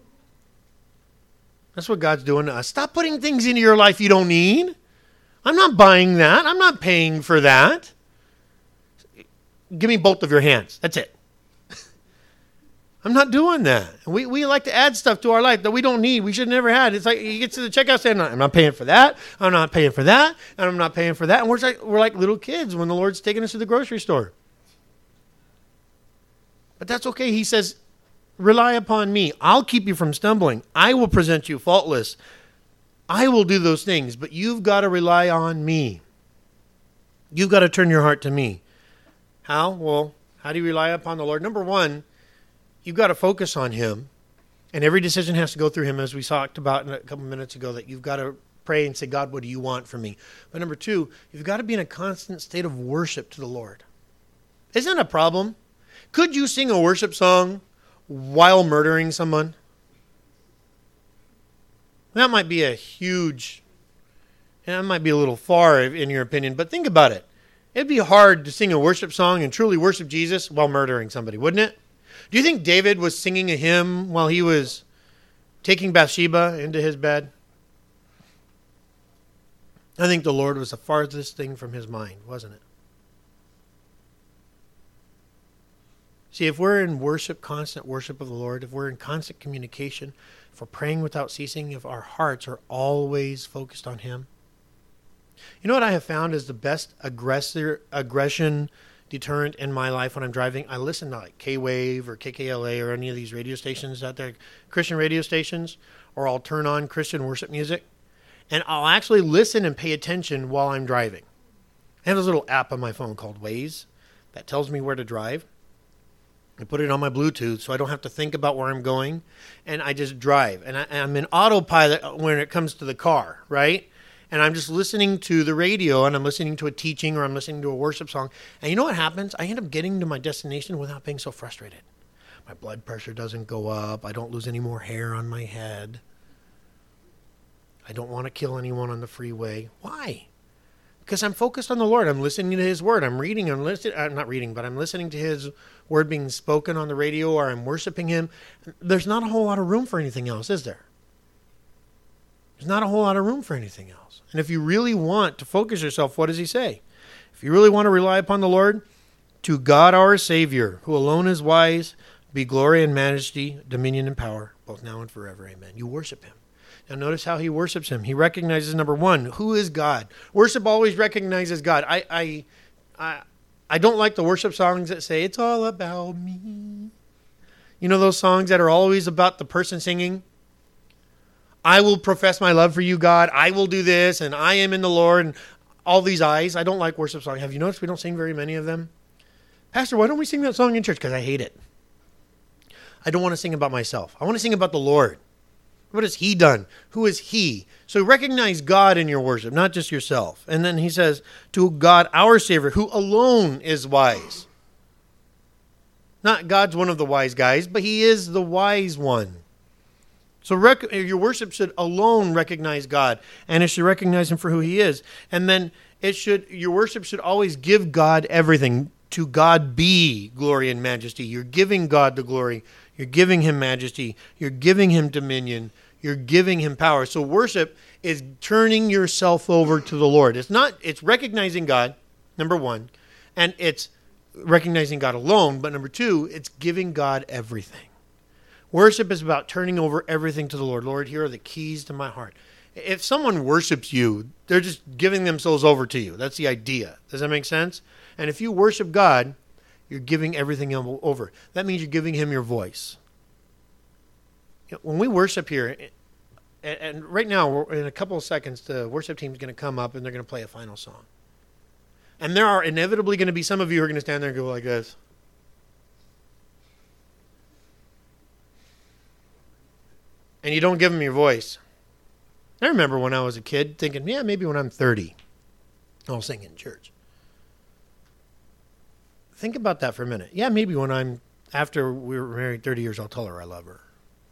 That's what God's doing to us. Stop putting things into your life you don't need. I'm not buying that. I'm not paying for that. Give me both of your hands. That's it. I'm not doing that. We we like to add stuff to our life that we don't need. We should have never had. It's like you get to the checkout stand. I'm not paying for that. I'm not paying for that. And I'm not paying for that. And we're like, we're like little kids when the Lord's taking us to the grocery store. But that's okay. He says, rely upon me. I'll keep you from stumbling. I will present you faultless. I will do those things, but you've got to rely on me. You've got to turn your heart to me. How? Well, how do you rely upon the Lord? Number one, you've got to focus on him, and every decision has to go through him, as we talked about a couple minutes ago, that you've got to pray and say, God, what do you want from me? But number two, you've got to be in a constant state of worship to the Lord. Isn't that a problem? Could you sing a worship song while murdering someone? That might be a huge, that might be a little far in your opinion, but think about it. It'd be hard to sing a worship song and truly worship Jesus while murdering somebody, wouldn't it? Do you think David was singing a hymn while he was taking Bathsheba into his bed? I think the Lord was the farthest thing from his mind, wasn't it? See, if we're in worship, constant worship of the Lord, if we're in constant communication, if we're praying without ceasing, if our hearts are always focused on Him. You know what I have found is the best aggressor, aggression deterrent in my life when I'm driving? I listen to like K-Wave or K K L A or any of these radio stations out there, Christian radio stations, or I'll turn on Christian worship music, and I'll actually listen and pay attention while I'm driving. I have this little app on my phone called Waze that tells me where to drive. I put it on my Bluetooth so I don't have to think about where I'm going, and I just drive. And, I, and I'm in autopilot when it comes to the car, right? And I'm just listening to the radio, and I'm listening to a teaching, or I'm listening to a worship song. And you know what happens? I end up getting to my destination without being so frustrated. My blood pressure doesn't go up. I don't lose any more hair on my head. I don't want to kill anyone on the freeway. Why? Because I'm focused on the Lord. I'm listening to His Word. I'm reading. I'm listening. I'm not reading, but I'm listening to His Word being spoken on the radio, or I'm worshiping Him. There's not a whole lot of room for anything else, is there? There's not a whole lot of room for anything else. And if you really want to focus yourself, what does He say? If you really want to rely upon the Lord, to God our Savior, who alone is wise, be glory and majesty, dominion and power, both now and forever. Amen. You worship Him. Now notice how he worships Him. He recognizes, number one, who is God. Worship always recognizes God. I, I, I, I don't like the worship songs that say, it's all about me. You know those songs that are always about the person singing? I will profess my love for you, God. I will do this, and I am in the Lord, and all these I's. I don't like worship songs. Have you noticed we don't sing very many of them? Pastor, why don't we sing that song in church? Because I hate it. I don't want to sing about myself. I want to sing about the Lord. What has He done? Who is He? So recognize God in your worship, not just yourself. And then he says, to God, our Savior, who alone is wise. Not God's one of the wise guys, but He is the wise one. So rec- your worship should alone recognize God, and it should recognize Him for who He is. And then it should your worship should always give God everything. To God be glory and majesty. You're giving God the glory. You're giving Him majesty. You're giving Him dominion. You're giving Him power. So worship is turning yourself over to the Lord. It's not, it's recognizing God, number one, and it's recognizing God alone, but number two, it's giving God everything. Worship is about turning over everything to the Lord. Lord, here are the keys to my heart. If someone worships you, they're just giving themselves over to you. That's the idea. Does that make sense? And if you worship God, you're giving everything over. That means you're giving Him your voice. When we worship here, and right now, in a couple of seconds, the worship team is going to come up and they're going to play a final song. And there are inevitably going to be some of you who are going to stand there and go like this. And you don't give them your voice. I remember when I was a kid thinking, yeah, maybe when I'm thirty, I'll sing in church. Think about that for a minute. Yeah, maybe when I'm, after we were married thirty years, I'll tell her I love her.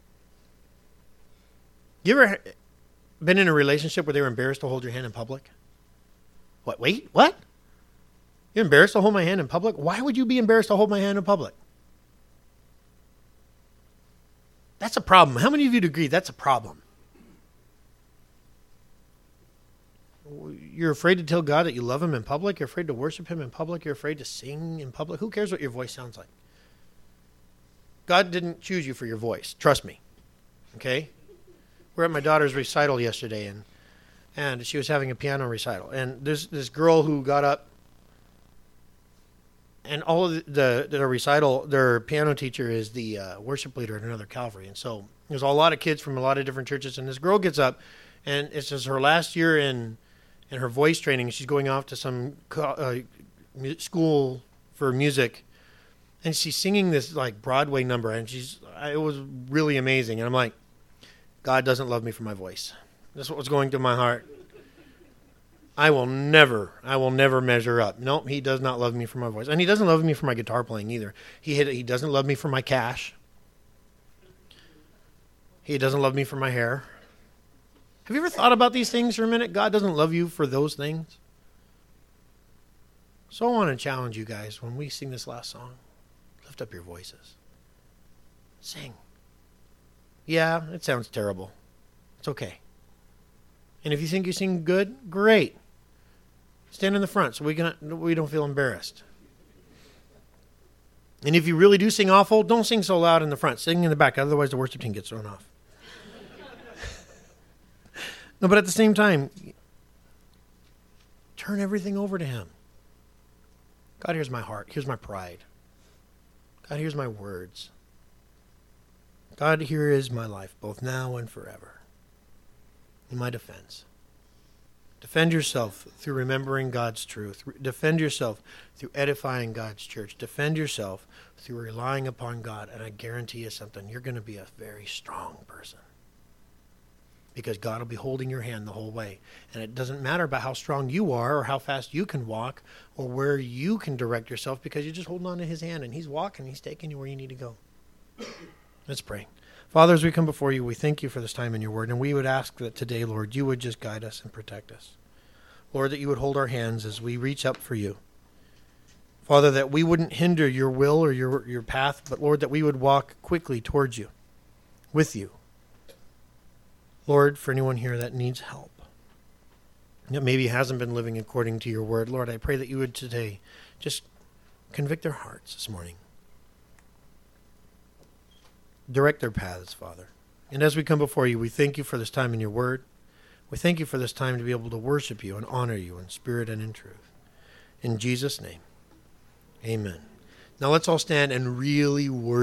You ever been in a relationship where they were embarrassed to hold your hand in public? What, wait, what? You're embarrassed to hold my hand in public? Why would you be embarrassed to hold my hand in public? That's a problem. How many of you would agree that's a problem? You're afraid to tell God that you love Him in public? You're afraid to worship Him in public? You're afraid to sing in public? Who cares what your voice sounds like? God didn't choose you for your voice. Trust me. Okay? We were at my daughter's recital yesterday, and and she was having a piano recital. And there's this girl who got up, and all of the, the, the recital, their piano teacher is the uh, worship leader at another Calvary. And so there's a lot of kids from a lot of different churches, and this girl gets up, and it's just her last year in in her voice training. She's going off to some uh, school for music, and she's singing this like Broadway number, and she's it was really amazing. And I'm like, God doesn't love me for my voice. That's what was going through my heart. I will never, I will never measure up. Nope, He does not love me for my voice. And He doesn't love me for my guitar playing either. He He doesn't love me for my cash. He doesn't love me for my hair. Have you ever thought about these things for a minute? God doesn't love you for those things. So I want to challenge you guys when we sing this last song. Lift up your voices. Sing. Yeah, it sounds terrible. It's okay. And if you think you sing good, great. Stand in the front so we can we don't feel embarrassed. And if you really do sing awful, don't sing so loud in the front. Sing in the back. Otherwise, the worship team gets thrown off. No, but at the same time, turn everything over to him. God, here's my heart. Here's my pride. God, here's my words. God, here is my life, both now and forever. In my defense. Defend yourself through remembering God's truth. Defend yourself through edifying God's church. Defend yourself through relying upon God. And I guarantee you something, you're going to be a very strong person. Because God will be holding your hand the whole way. And it doesn't matter about how strong you are or how fast you can walk or where you can direct yourself, because you're just holding on to his hand and he's walking, he's taking you where you need to go. Let's pray. Father, as we come before you, we thank you for this time in your word. And we would ask that today, Lord, you would just guide us and protect us. Lord, that you would hold our hands as we reach up for you. Father, that we wouldn't hinder your will or your, your path, but Lord, that we would walk quickly towards you, with you. Lord, for anyone here that needs help, that maybe hasn't been living according to your word, Lord, I pray that you would today just convict their hearts this morning. Direct their paths, Father. And as we come before you, we thank you for this time in your word. We thank you for this time to be able to worship you and honor you in spirit and in truth. In Jesus' name, amen. Now let's all stand and really worship.